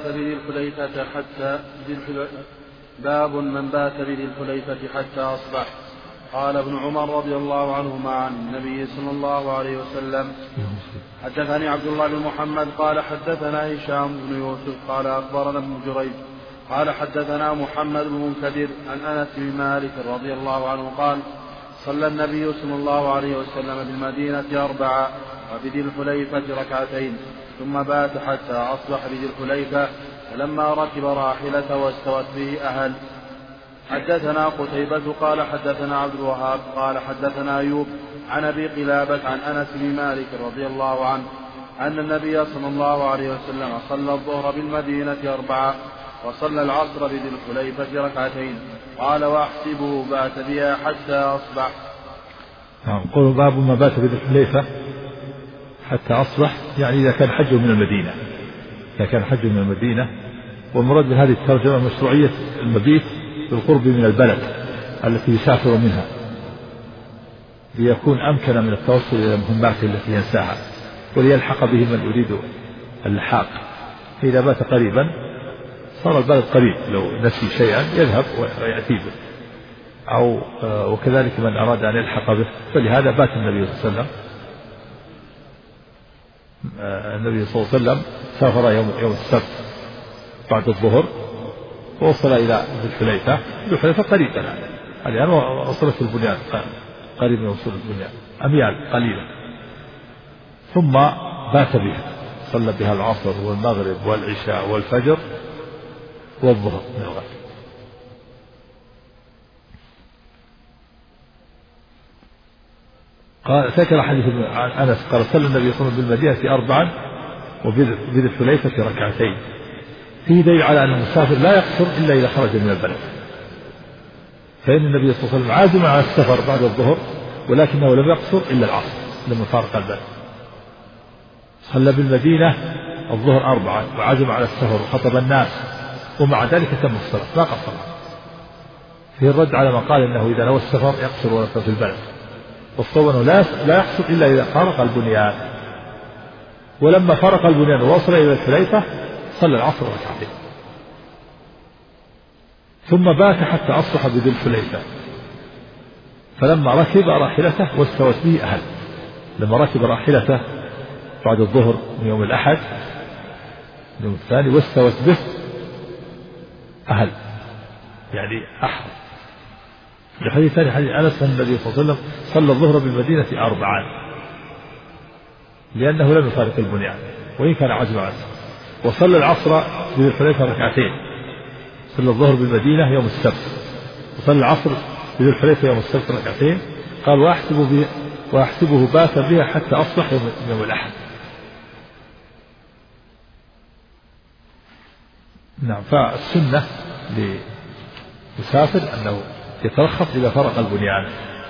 بذي الحليفة حتى أصبح. قال ابن عمر رضي الله عنهما عن النبي صلى الله عليه وسلم: حدثني عبد الله بن محمد قال حدثنا هشام بن يوسف قال أخبرنا ابن جريج قال حدثنا محمد بن منكدر عن أنس بن مالك رضي الله عنه قال: صلى النبي صلى الله عليه وسلم بالمدينة 4 وبذي الحليفة 2 ثم بات حتى أصبح بذي الحليفة، فلما ركب راحلته واستوت به أهل. حدثنا قتيبة قال حدثنا عبد الوهاب قال حدثنا أيوب عن أبي قلابة عن أنس بن مالك رضي الله عنه أن النبي صلى الله عليه وسلم صلى الظهر بالمدينة 4 وصلى العصر بذي الحليفة 2 قال: وأحسبه بات بها حتى أصبح. قول باب ما بات بذي الحليفة حتى أصبح، يعني إذا كان حجه من المدينة. والمراد بهذه الترجمة مشروعية المبيت بالقرب من البلد التي يسافر منها ليكون أمكن من التوصل إلى مهماته التي ينساها، وليلحق به من يريد اللحاق. فإذا بات قريبا صار البلد قريب، لو نسي شيئا يذهب ويأتي به، أو وكذلك من أراد أن يلحق به. فلهذا بات النبي صلى الله عليه وسلم سافر يوم السبت بعد الظهر ووصل إلى ذي الحليفة. ذي الحليفة قريبا الآن وصلت البنيان، قريب من وصول البنيان، أميال قليلة. ثم بات بها، صلى بها العصر والمغرب والعشاء والفجر والظهر من الغد. قال ذكر حديث عن أنس قال: صلى النبي صلى الله عليه وسلم بالمدينة 4 وبذي الحليفة 2. فيه دليل على أن المسافر لا يقصر إلا إذا خرج من البلد، فإن النبي صلى الله عليه وسلم عازم على السفر بعد الظهر، ولكنه لم يقصر إلا العصر لما فارق البلد. صلى بالمدينة الظهر 4 وعزم على السفر وخطب الناس، ومع ذلك تم الصلاة ما قصر. فيه الرد على ما قال إنه إذا نوى السفر يقصر ولا في البلد، والصواب أنه لا يقصر إلا إذا فارق البنيان. ولما فارق البنيان ووصل إلى الحليفة صلى العصر 2 ثم بات حتى أصبح بذي الحليفة. فلما ركب راحلته واستوت به أهل، لما ركب راحلته بعد الظهر من يوم الأحد اليوم الثاني واستوت به أهل، يعني أحرم. الحديث الثاني حديث أنس أن النبي صلى الله عليه وسلم صلى الظهر بالمدينة 4 لأنه لم يفارق البنيان وإن كان عزم على السفر. وصلى العصر بذي الحليفة ركعتين، صلى الظهر بالمدينة يوم السبت، وصلى العصر بذي الحليفة يوم السبت ركعتين، قال وأحسبه بات بها حتى أصبح يوم الأحد. نعم. فالسنة لمسافر أنه يترخص إذا فرق البنيان.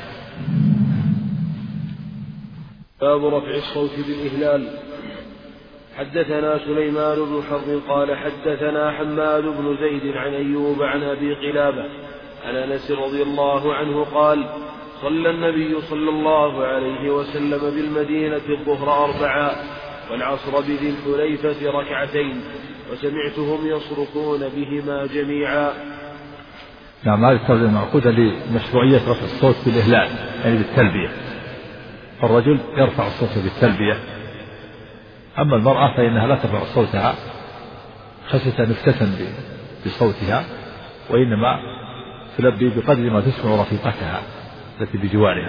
باب رفع الصوت بالإهلال. حدثنا سليمان بن حرب قال حدثنا حماد بن زيد عن أيوب عن أبي قلابة عن أنس رضي الله عنه قال صلى النبي صلى الله عليه وسلم بالمدينة الظهر 4 والعصر بذي الحليفة ركعتين وسمعتهم يصرخون بهما جميعا. نعم. هذه الترجمة معقودة لمشروعية رفع الصوت بالإهلال، يعني بالتلبية. الرجل يرفع الصوت بالتلبية، أما المرأة فإنها لا ترفع صوتها خشية أن يفتتن بصوتها، وإنما تلبي بقدر ما تسمع رفيقتها التي بجوارها.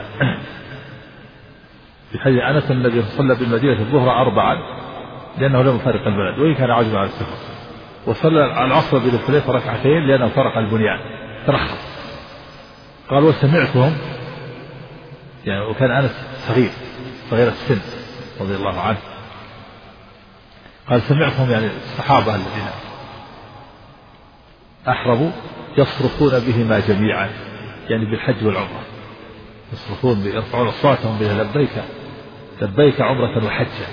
في حديث أنس الذي صلى بالمدينة الظهر 4 لأنه لم يفارق البلد وإن كان عاجبا على السفر، وصلى العصر بذي الحليفة ركعتين لأنه فرق البنيان ترخص. قال وسمعتهم، يعني وكان أنس صغير السن رضي الله عنه، قال سمعتهم يعني الصحابة الذين أحرموا يصرخون بهما جميعا، يعني بالحج والعمرة يصرخون يرفعون أصواتهم بها لبيك عمرة وحجة.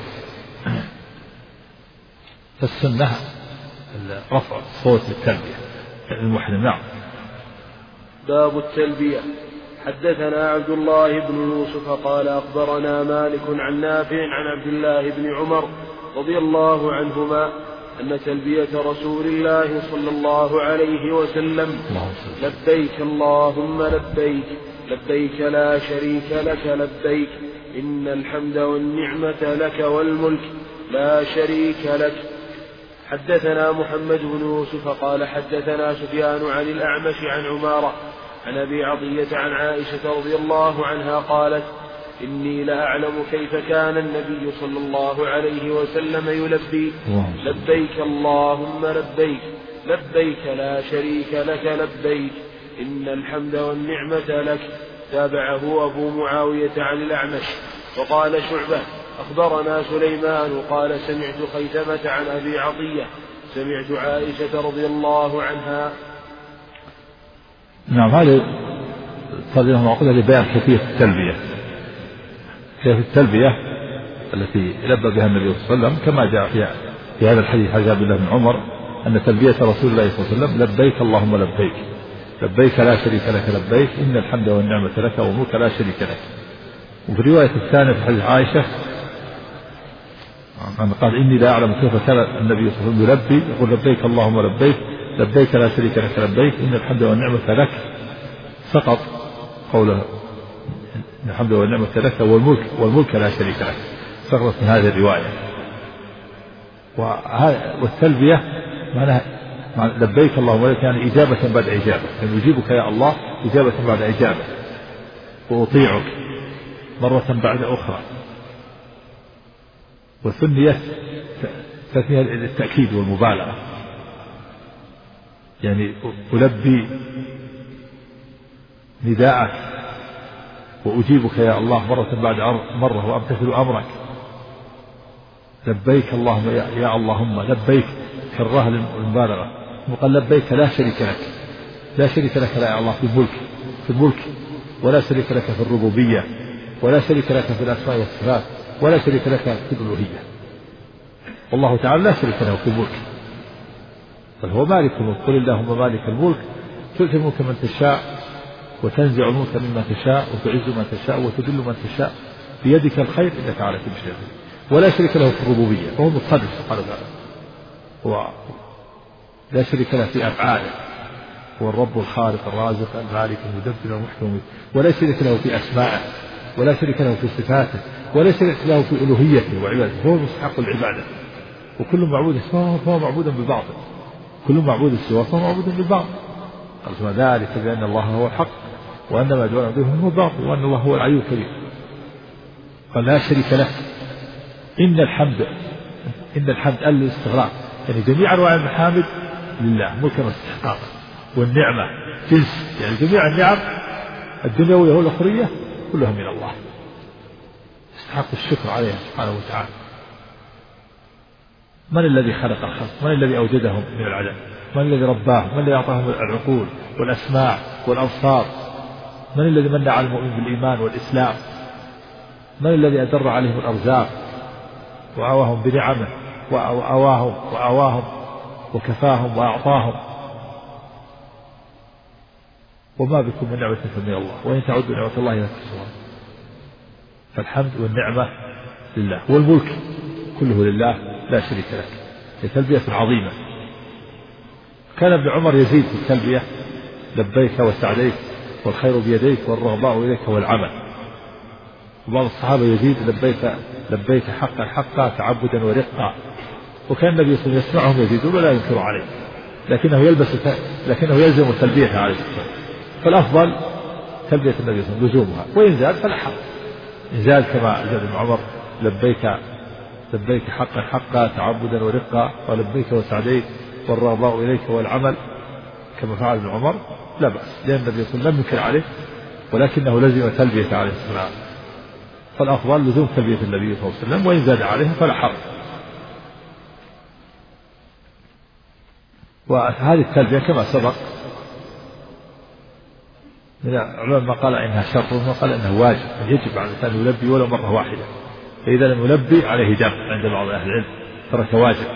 فالسنة رفع الصوت بالتلبية المحرم. نعم. باب التلبية. حدثنا عبد الله بن يوسف قال أخبرنا مالك عن نافع عن عبد الله بن عمر رضي الله عنهما أن تلبية رسول الله صلى الله عليه وسلم لبيك اللهم لبيك لبيك لا شريك لك لبيك إن الحمد والنعمة لك والملك لا شريك لك. حدثنا محمد بن يوسف قال حدثنا سفيان عن الأعمش عن عمارة عن أبي عطية عن عائشة رضي الله عنها قالت إني لأعلم كيف كان النبي صلى الله عليه وسلم يلبي لبيك اللهم لبيك لبيك لا شريك لك لبيك إن الحمد والنعمة لك. تابعه أبو معاوية عن الأعمش. وقال شعبة أخبرنا سليمان قال سمعت خيثمة عن أبي عطية سمعت عائشة رضي الله عنها. نعم. هذه الترجمة معقودة لبيان كيفية التلبية. كيف التلبية التي لبى بها النبي صلى الله عليه وسلم كما جاء في هذا الحديث حديث عبد الله بن عمر أن تلبية رسول الله صلى الله عليه وسلم لبيك اللهم لبيك لبيك لا شريك لك لبيك إن الحمد والنعمة لك والملك لا شريك لك. وفي الرواية الثانية في حديث عائشة قال إني لا أعلم كيف كان النبي صلى الله عليه وسلم يلبي يقول لبيك اللهم لبيك لبيك لا شريك لك لبيك إن الحمد والنعمة لك. سقط قوله إن الحمد والنعمة لك والملك لا شريك لك، سقطت من هذه الرواية. والتلبية معناها لبيك اللهم لبيك يعني إجابة بعد إجابة، يعني يجيبك يا الله إجابة بعد إجابة، وأطيعك مرة بعد أخرى. والثنية فيها التأكيد والمبالغة، يعني ألبي نداءك وأجيبك يا الله مرة بعد مرة وأمتثل أمرك. لبيك اللهم يا اللهم لبيك كرها للمبالغة. وقال لبيك لا شريك لك لا شريك لك لا يا الله في الملك ولا شريك لك في الربوبية ولا شريك لك في الأسماء والصفات ولا شريك لك في الألوهية. والله تعالى لا شريك له في الملك بل هو مالك الملك. قل اللهم مالك الملك تؤتي الملك من تشاء وتنزع الملك مما تشاء وتعز من تشاء وتذل من تشاء بيدك الخير إنك على كل شيء. ولا شريك له في الربوبية وهو متصرف سبحانه وتعالى. هو لا شريك له في أفعاله، هو الرب الخالق الرازق المالك المدبر المحكم. ولا شريك له في أسمائه ولا شريك له في صفاته ولا شريك له في ألوهيته وعبادته. هو مستحق العبادة. وكل معبود سواه فهو معبود بالباطل، كل معبود سواه فهو معبود بالباطل. قال ذلك بأن الله هو الحق وأن ما يدعون به هو الباطل وأن الله هو العلي الكبير. قال لا شريك له. إن الحمد الاستغراق يعني جميع أنواع المحامد لله ملكا واستحقاقا، والنعمة جنس، يعني جميع النعم الدنيوية والأخرية كلها من الله يستحق الشكر عليها سبحانه وتعالى. من الذي خلق الخلق؟ من الذي أوجدهم من العدم؟ من الذي رباهم؟ من الذي أعطاهم العقول والأسماع والأبصار؟ من الذي من على المؤمن بالإيمان والإسلام؟ من الذي أدر عليهم الأرزاق وأواهم بنعمه وأواهم وكفاهم وأعطاهم؟ وما بكم من نعمة فمن الله وإن تعودوا نعمة الله لا تحصوها. فالحمد والنعمة لله، والملك كله لله لا شريك له. هي تلبية عظيمة. كان ابن عمر يزيد في التلبية: لبيك وسعديك والخير بيديك والرغباء إليك والعمل. وبعض الصحابة يزيد: لبيك حقا حقا تعبدا ورقا. وكان النبي صلى الله عليه وسلم يسمعهم يزيدون ولا ينكر عليه، لكنه يلزم تلبية عليه الصلاة. فالأفضل تلبية النبي صلى الله عليه وسلم لزومها، وإن زاد فلا حرج. إن زاد كما زاد ابن عمر: لبيك حقا حقا تعبدا ورقا، ولبيك وسعديك والرغباء إليك والعمل، كما فعل ابن عمر، لا بأس، لأن النبي صلى الله عليه وسلم لم ينكر عليه ولكنه لزم تلبية عليه السلام. فالأفضل لزوم تلبية النبي صلى الله عليه وسلم، وإن زاد عليه فلا حرج. وهذه التلبية كما سبق من العلماء ما قال إنها شر وما قال إنه واجب، يجب على الإنسان يلبي ولو مرة واحدة، فإذا لم يلبي عليه دم عند بعض أهل العلم، ترك واجب.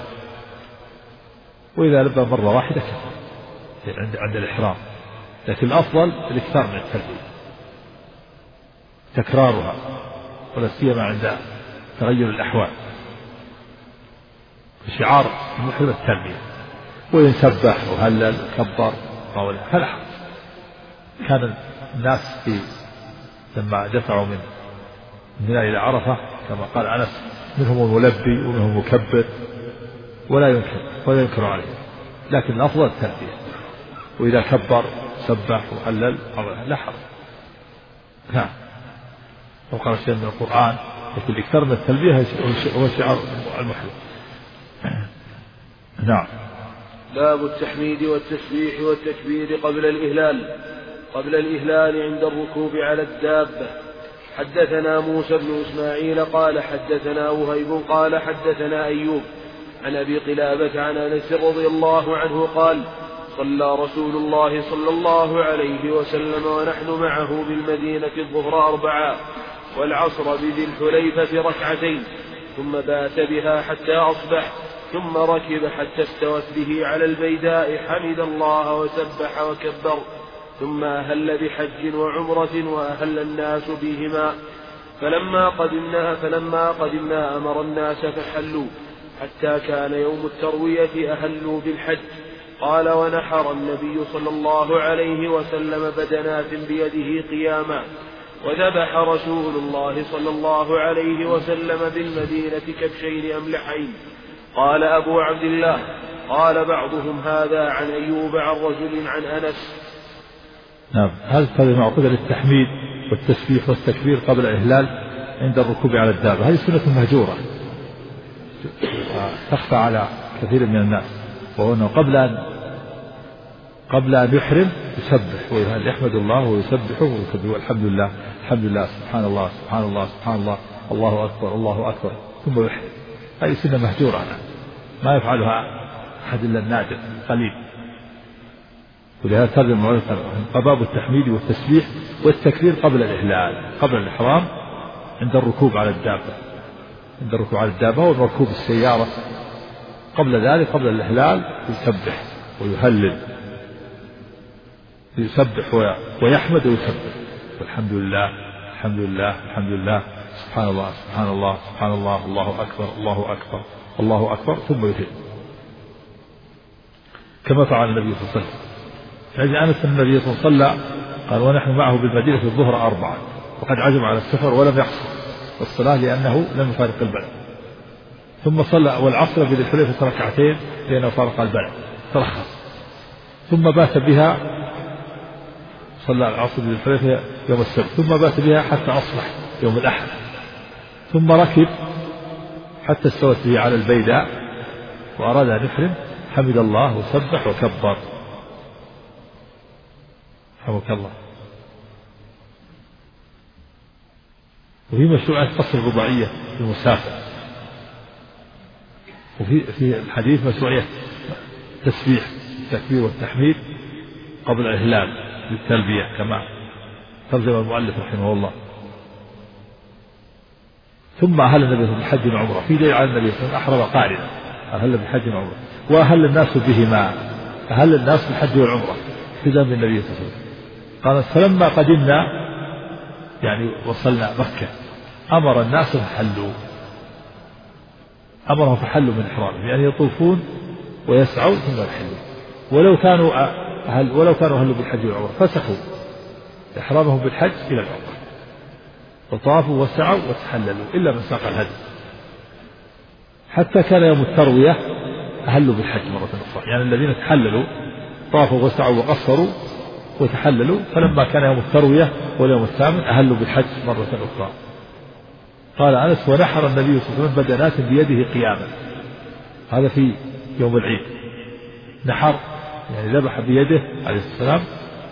وإذا لبى مرة واحدة كفى عند الإحرام. لكن الأفضل الإكثار من التلبية، تكرارها، ولا سيما عند تغير الأحوال. شعار المحرم التلبية، وإن سبح وهلل وكبر فلا حرج. كان الناس لما دفعوا من منى إلى عرفة كما قال أنس: منهم الملبي ومنهم المكبر ولا ينكر عليه، لكن الأفضل التلبية. وإذا كبر سبح وهلل لا حرج. نعم. وقال شيء من القرآن: لكن الإكثار من التلبية هو شعار المحرم. نعم. باب التحميد والتسبيح والتكبير قبل الإهلال عند الركوب على الدابة. حدثنا موسى بن إسماعيل قال حدثنا وهيب قال حدثنا أيوب عن أبي قلابة عن أنس رضي الله عنه قال: صلى رسول الله صلى الله عليه وسلم ونحن معه بالمدينة الظهر 4 والعصر بذي الحليفة 2 ثم بات بها حتى أصبح، ثم ركب حتى استوت به على البيداء، حمد الله وسبح وكبر، ثم أهل بحج وعمرة وأهل الناس بهما. فلما قدمنا أمر الناس فحلوا حتى كان يوم التروية أهلوا بالحج. قال: ونحر النبي صلى الله عليه وسلم بدنات بيده قياما، وذبح رسول الله صلى الله عليه وسلم بالمدينة كبشين أملحين. قال أبو عبد الله: قال بعضهم هذا عن أيوب عن رجل عن أنس. نعم. هذا معقود للتحميد والتسبيح والتكبير قبل الإهلال عند الركوب على الدابة. هذه سنة مهجورة تخفى على كثير من الناس، وهو أنه قبل أن يحرم يسبح ويحمد الله ويسبحه ويكبر: الحمد لله الحمد لله، سبحان الله سبحان الله سبحان الله، الله أكبر الله أكبر، ثم يحرم. هذه سنة مهجورة ما يفعلها أحد إلا النادر قليل. ولهذا ترجم باب التحميد والتسبيح والتكبير قبل الإهلال، قبل الإحرام عند الركوب على الدابة. عند الركوب على الدابة وركوب السيارة، قبل ذلك قبل الإهلال يسبح ويهلل، يسبح ويحمد ويكبر: والحمد لله الحمد لله الحمد لله، سبحان الله سبحان الله سبحان الله، الله أكبر الله أكبر الله أكبر، ثم يهلل كما فعل النبي صلى الله عليه وسلم. فإذا أنس النبي صلى الله عليه وسلم قال: ونحن معه بالمدينة الظهر 4 وقد عزم على السفر ولم يحصل الصلاة لأنه لم يفارق البلد، ثم صلى والعصر بذي الحليفة 2 لأنه فارق البلد ترخص، ثم بات بها، صلى العصر بذي الحليفة يوم السبت، ثم بات بها حتى أصبح يوم الأحد، ثم ركب حتى استوت به على البيداء، وأراد أن يحرم حمد الله وسبح وكبر. حمدك الله. وفي مشروعية قصر الرباعية للمسافر، وفي الحديث مشروعية تسبيح التكبير والتحميد قبل الإهلال للتلبية كما ترجم المؤلف رحمه الله. ثم أهل النبي بالحج والعمرة، في دليل على النبي صلى الله عليه وسلم أحرم قارنا، أهل بالحج والعمرة، وأهل الناس بهما، أهل الناس بالحج والعمرة ابتداء بالنبي صلى الله عليه وسلم. قال فلما قدمنا يعني وصلنا مكة أمر الناس فحلوا، أمرهم فحلوا من إحرامهم، يعني يطوفون ويسعوا ثم يحلوا. ولو كانوا أهل بالحج والعمرة فسخوا إحرامهم بالحج إلى العمرة وطافوا وسعوا وتحللوا إلا من ساق الهدي، حتى كان يوم التروية أهلوا بالحج مرة أخرى، يعني الذين تحللوا طافوا وسعوا وقصروا وتحللوا، فلما كان يوم التروية واليوم الثامن أهلوا بالحج مرة أخرى. قال أنس ونحر النبي صلى الله عليه وسلم بدنات بيده قياما، هذا في يوم العيد، نحر يعني ذبح بيده عليه السلام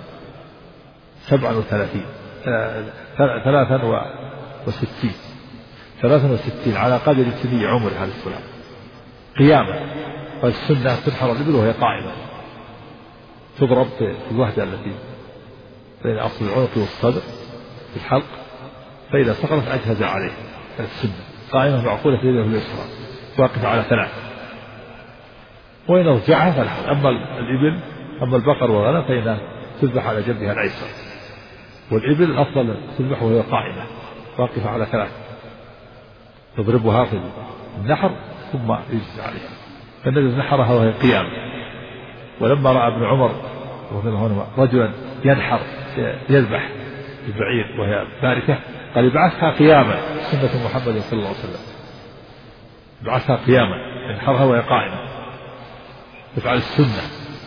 63 على قدر سني عمر عليه السلام قياما. والسنة تنحر الإبل وهي قائمة، تضرب في الوحدة التي بين أصل العنق والصدر في الحلق، فإذا سقطت أجهز عليه. السنة قائمة معقولة في يده اليسرى واقفة على 3، وإن رجعها فالحل. أما الإبل أما البقر والغنم فإنها تذبح على جنبها الأيسر، والإبل الأفضل تذبح وهي قائمة واقفة على 3، تضربها في النحر ثم يجلس عليها. فالنبي نحرها وهي قيامة. ولما رأى ابن عمر رجلا ينحر يذبح البعير وهي باركة قال ابعثها قياما، سنة محمد صلى الله عليه وسلم، ابعثها قياما ينحرها وهي قائمة، تفعل السنة.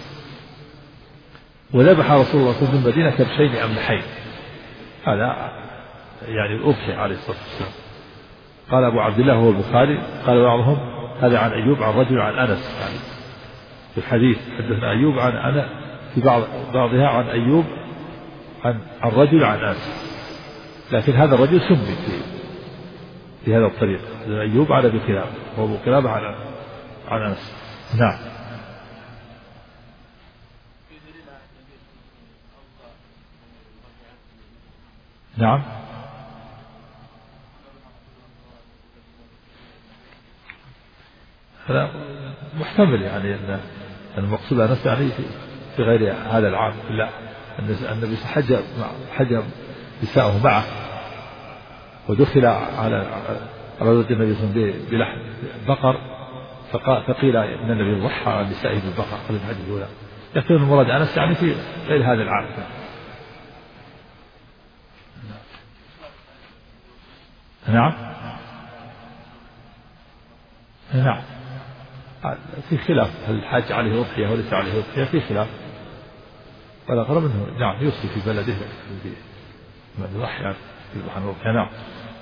وذبح رسول الله صلى الله عليه وسلم المدينة كبشين أملحين، هذا يعني الأضحية عليه الصلاة والسلام. قال أبو عبد الله هو البخاري، قال بعضهم هذا عن أيوب عن رجل عن أنس، يعني في الحديث حدثنا أيوب عن أنا في بعضها عن أيوب عن رجل عن أنس، لكن هذا الرجل سمي في هذا الطريق، أيوب على أبي كلابة وأبو كلابة عن أنس. نعم. نعم. هذا محتمل، يعني أن المقصود أنس يعني في غير هذا العام، لا، النبي حج نساءه معه، ودخل على رجل النبي صلى الله عليه وسلم بلحم بقر، فقيل ان النبي ضحى عن نسائه بالبقر قبل الحج الاولى. يكون المراد انس يعني في غير هذا العام. نعم. نعم. في خلاف هل الحاج عليه أضحية وليس عليه أضحية، في خلاف، والأقرب منه نعم يوصي في بلده من يضحي يذبح الأضحية. نعم.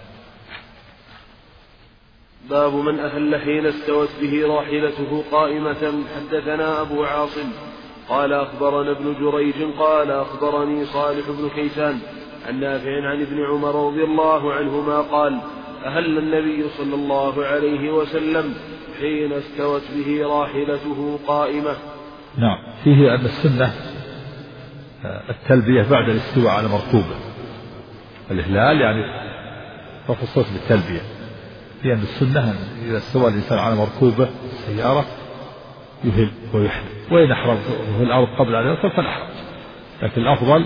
باب من أهل حين استوت به راحلته قائمة. حدثنا أبو عاصم قال أخبرنا ابن جريج قال أخبرني صالح بن كيسان عن نافع عن ابن عمر رضي الله عنهما قال أهل النبي صلى الله عليه وسلم حين استوت به راحلته قائمة. نعم. فيه أن السنة التلبية بعد الاستواء على مركوبة، الإهلال يعني رفع الصوت بالتلبية، لأن السنة إذا استوى الإنسان على مركوبة السيارة يهل ويحل، وإن أحرم في الأرض قبل أن يركب فلا حرج، لكن الأفضل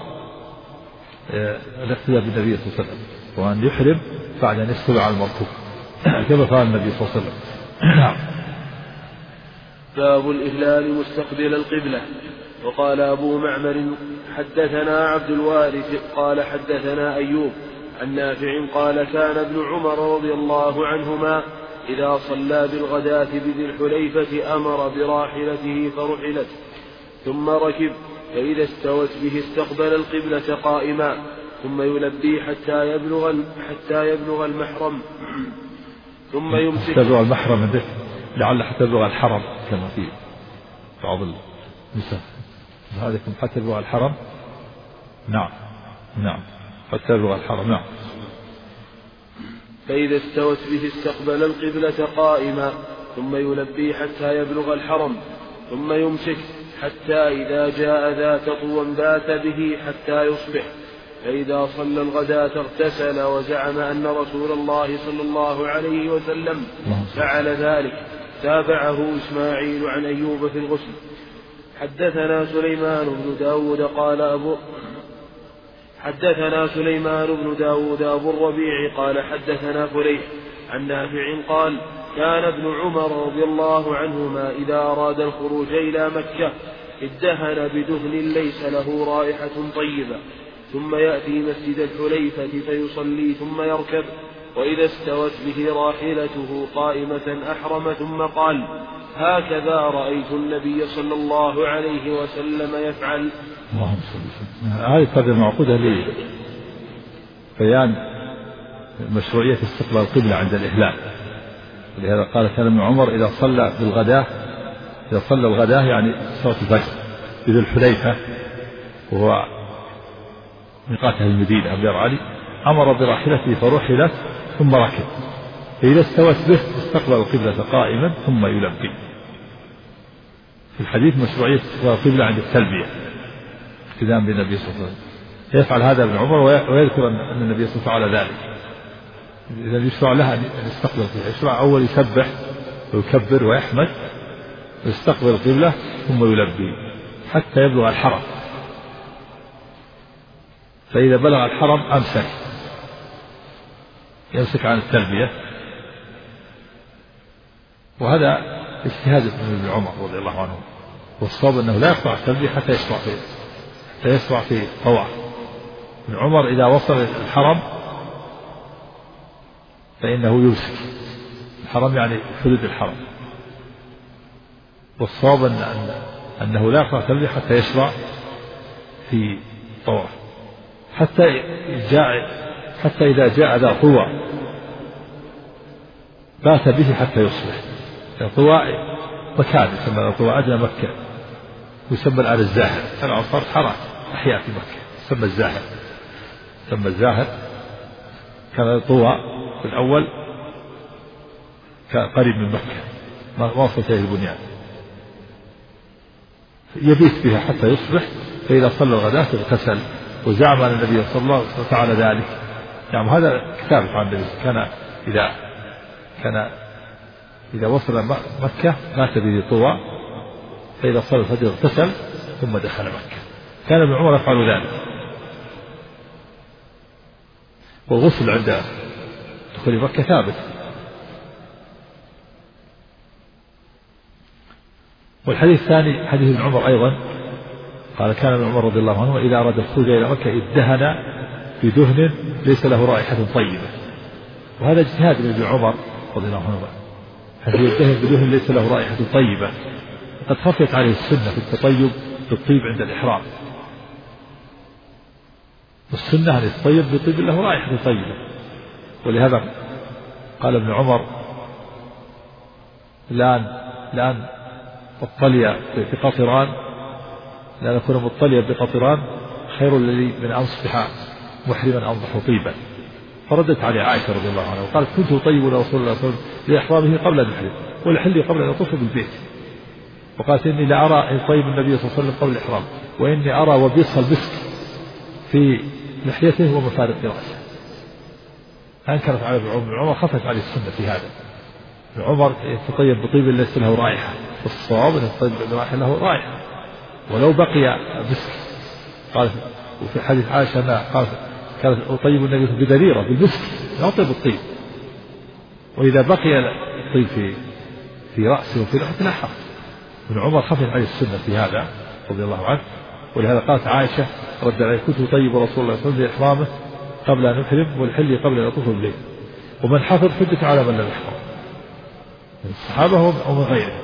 الاقتداء بالنبي صلى الله عليه وسلم، وأن يحرم بعد أن يستوي على المركوب كما فعل النبي صلى الله عليه وسلم. باب الإهلال مستقبل القبلة. وقال أبو معمر حدثنا عبد الوارث قال حدثنا أيوب عن نافع قال كان ابن عمر رضي الله عنهما إذا صلى بالغداة بذي الحليفة أمر براحلته فرحلت ثم ركب، فإذا استوت به استقبل القبلة قائما، ثم يلبي حتى يبلغ المحرم، ثم يمسك لعل حتى يبلغ الحرم كما في بعض النساء هذا يكون حتى يبلغ الحرم. نعم حتى يبلغ الحرم. نعم. فإذا استوت به استقبل القبلة قائما ثم يلبي حتى يبلغ الحرم ثم يمسك حتى إذا جاء ذات طوى بات به حتى يصبح. فإذا صلى الغداة اغتسل وزعم أن رسول الله صلى الله عليه وسلم فعل ذلك. تابعه إسماعيل عن أيوب في الغسل. حدثنا سليمان بن داود أبو الربيع قال حدثنا فليح عن نافع قال كان ابن عمر رضي الله عنهما إذا أراد الخروج إلى مكة ادهن بدهن ليس له رائحة طيبة ثم يأتي مسجد الحليفة فيصلي ثم يركب وإذا استوت به راحلته قائمة أحرم ثم قال هكذا رأيت النبي صلى الله عليه وسلم يفعل. هذه الترجمة معقودة لبيان مشروعية استقبال القبلة عند الإهلال. ولهذا قال كان ابن عمر إذا صلى الغداة يعني صلاة الفجر بذي الحليفة وهو ميقات المدينة أبيار علي أمر براحلته فرحلت ثم ركب فإذا استوت به استقبل القبلة قائما ثم يلبي. في الحديث مشروعية استقبال القبلة عند التلبية اقتداء بالنبي صلى الله عليه وسلم. يفعل هذا ابن عمر ويذكر أن النبي صلى الله عليه وسلم على ذلك. إذا يشرع لها أن يستقبل القبلة يشرع أول يسبح ويكبر ويحمد ويستقبل القبلة ثم يلبي حتى يبلغ الحرم. فإذا بلغ الحرم يمسك عن التلبية. وهذا اجتهاد ابن عمر رضي الله عنه والصواب أنه لا يقطع التلبية حتى يشرع في طواف. ابن عمر إذا وصل الحرم فإنه يمسك. الحرم يعني حدود الحرم. والصواب أنه لا يقطع التلبية حتى يشرع في طواف حتى إذا جاء ذا طوى بات به حتى يصبح. طوى مكان يسمى طوى أدنى مكة يسمى الآن الزاهر. الأنصار حرم أحياء في مكة يسمى الزاهر. كان طوى في الأول كان قريب من مكة ما وصلت إليه البنيان يبيت بها حتى يصبح. فإذا صلى الغداة اغتسل وزعم أن النبي صلى الله عليه وسلم فعل ذلك. يعني هذا كتاب عن النبي كان إذا وصل مكة مات به طوى فإذا صلى الفجر اغتسل ثم دخل مكة. كان ابن عمر يفعل ذلك. والغسل عند دخول مكة ثابت. والحديث الثاني حديث ابن عمر أيضا قال كان ابن عمر رضي الله عنه إذا أراد الخروج إلى مكة ادهن بدهن ليس له رائحة طيبة. وهذا اجتهاد من ابن عمر رضي الله عنه هل يدهن بدهن ليس له رائحة طيبة. قد خفيت عليه السنة في التطيب بالطيب عند الإحرام. والسنة أن يتطيب بطيب له رائحة طيبة. ولهذا قال ابن عمر الآن اطلي بقطران لأن أكون مطليا بقطران خير لي من أن أصبح محرما أنضح طيبا. فردت عليه عائشة رضي الله عنها وقالت كنت أطيب رسول الله صلى الله عليه وسلم لإحرامه قبل أن يحرم ولحلي قبل أن يطوف بالبيت. وقالت إني لأرى أن يطيب النبي صلى الله عليه وسلم قبل الإحرام وإني أرى وبيص المسك في لحيته ومفارق رأسه. أنكرت على ابن عمر خفت عليه السنة في هذا. ابن عمر يتطيب بطيب ليس له رائحة والصواب أن يتطيب برائحة له رائحة ولو بقي مسك. قالت وفي حديث عائشة أنها قالت كانت أطيب النبي بدريرة بالمسك يطيب الطيب. وإذا بقي الطيب في رأسه وفي لحيته لا حرج. ابن عمر خفت عليه السنة في هذا رضي الله عنه. ولهذا قالت عائشة رد عليه كنت أطيب رسول الله صلى الله عليه وسلم لإحرامه قبل أن يحرم والحل قبل أن يطوف بالبيت. ومن حفظ حجة على من لم يحرم من الصحابة ومن غيره.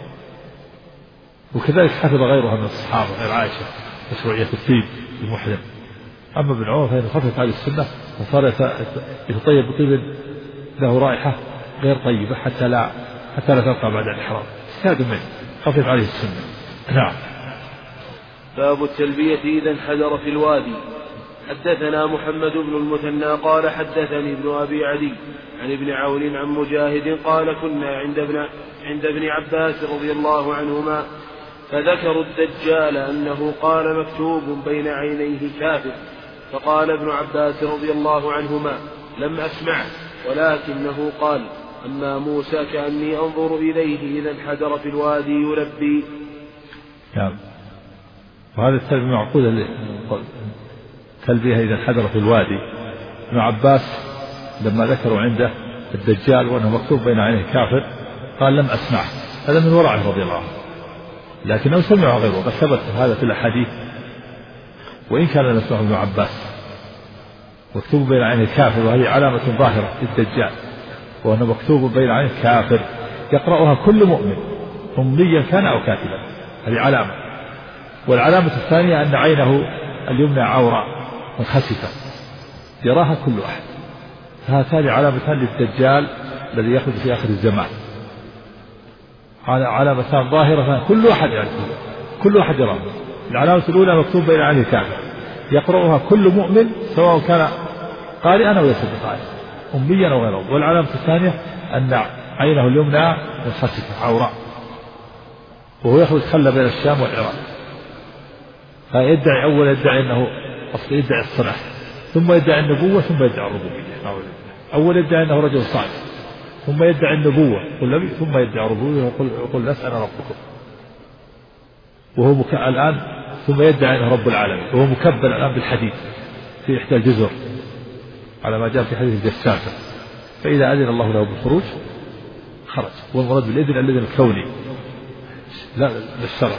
وكذلك حفظ غيرها من الصحابة غير عائشة مشروعية الطيب المحرم. أما ابن عمر فإن خفت عليه السنة وصار يتطيب بطيب له رائحة غير طيبة حتى لا تبقى بعد الإحرام، اجتهاد منه خفف عليه السنة. نعم. باب التلبية إذا انحدر في الوادي. حدثنا محمد بن المثنى قال حدثني ابن أبي عدي عن ابن عون عن مجاهد قال كنا عند ابن عباس رضي الله عنهما فذكروا الدجال أنه قال مكتوب بين عينيه كافر، فقال ابن عباس رضي الله عنهما لم أسمعه، ولكنه قال أما موسى كأني أنظر إليه إذا انحدر في الوادي يلبي. نعم. وهذا التلبية معقودة تلبية إذا انحدر في الوادي. ابن عباس لما ذكروا عنده الدجال وأنه مكتوب بين عينيه كافر قال لم أسمعه، هذا من ورعه رضي الله عنه، لكنه سمع غيره، وقد ثبت هذا في الأحاديث وإن كان لم يسمعه ابن عباس. مكتوب بين عينيه كافر، وهذه علامة ظاهرة للدجال، وأنه مكتوب بين عينيه كافر يقرأها كل مؤمن أميا كان أو كاتبا، هذه علامة. والعلامة الثانية أن عينه اليمنى عورة منخسفة يراها كل أحد، هاتان علامتان للدجال الذي يخرج في آخر الزمان، علامتان ظاهرتان كل أحد يعرفها، كل أحد يراها. العلامة الأولى مكتوب بين عينيه كافر يقرأها كل مؤمن سواء كان قارئا أو ليس بقارئ أميا أو غيره. والعلامة الثانية أن عينه اليمنى منخسفة عوراء، وهو يخرج خلى بين الشام والعراق، فيدعي أول يدعي أنه أصلا يدعي الصلاح، ثم يدعي النبوة، ثم يدعي الربوبية. أول يدعي أنه رجل صالح، ثم يدعي النبوة ثم يدعي الربوبية ويقول نسأل ربكم، وهو الآن ثم يدعي أنه رب العالمين، وهو مكبل الآن بالحديد في إحدى الجزر على ما جاء في حديث الجساسة، فإذا أذن الله له بالخروج خرج، والمراد بالإذن الذي الكوني لا للشرع.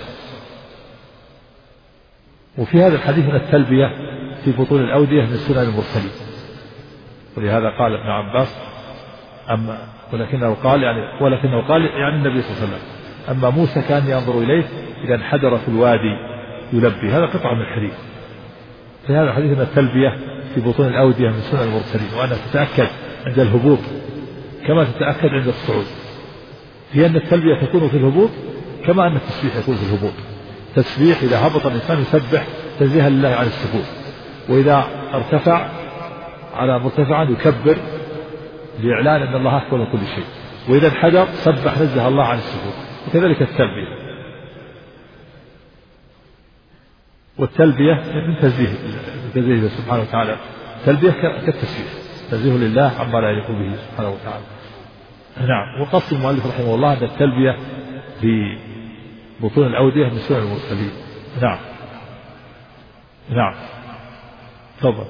وفي هذا الحديث من التلبية في بطون الأودية من سنن المرسلين، ولهذا قال ابن عباس ولكنه قال يعني النبي صلى الله عليه وسلم أما موسى كان ينظر إليه إذا انحدر في الوادي يلبي. هذا قطعة من الحديث. في هذا الحديث من التلبية في بطون الأودية من سنن المرسلين، وأنها تتأكد عند الهبوط كما تتأكد عند الصعود، هي أن التلبية تكون في الهبوط كما أن التسبيح يكون في الهبوط. تسبيح إذا هبط الإنسان يسبح تنزيها لله عن السفول، وإذا ارتفع على مرتفعا يكبر لإعلان أن الله أكبر من كل شيء، وإذا انحدر سبح نزه الله عن السفول. وكذلك التلبية، والتلبية من تنزيه سبحانه وتعالى، تلبية كالتسبيح تنزيه لله عما لا يليق به سبحانه وتعالى. نعم. وقصد المؤلف رحمه الله أن التلبية في بطون الأودية من سنن المرسلين. نعم. نعم. تفضل.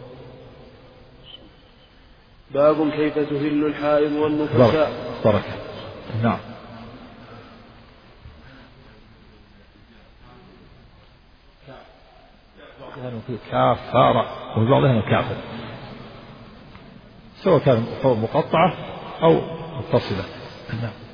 باب كيف تهل الحائض والنفساء. بركة. نعم. كافارة، وفي بعضها كافر، سواء كان مقطعة أو متصلة. نعم.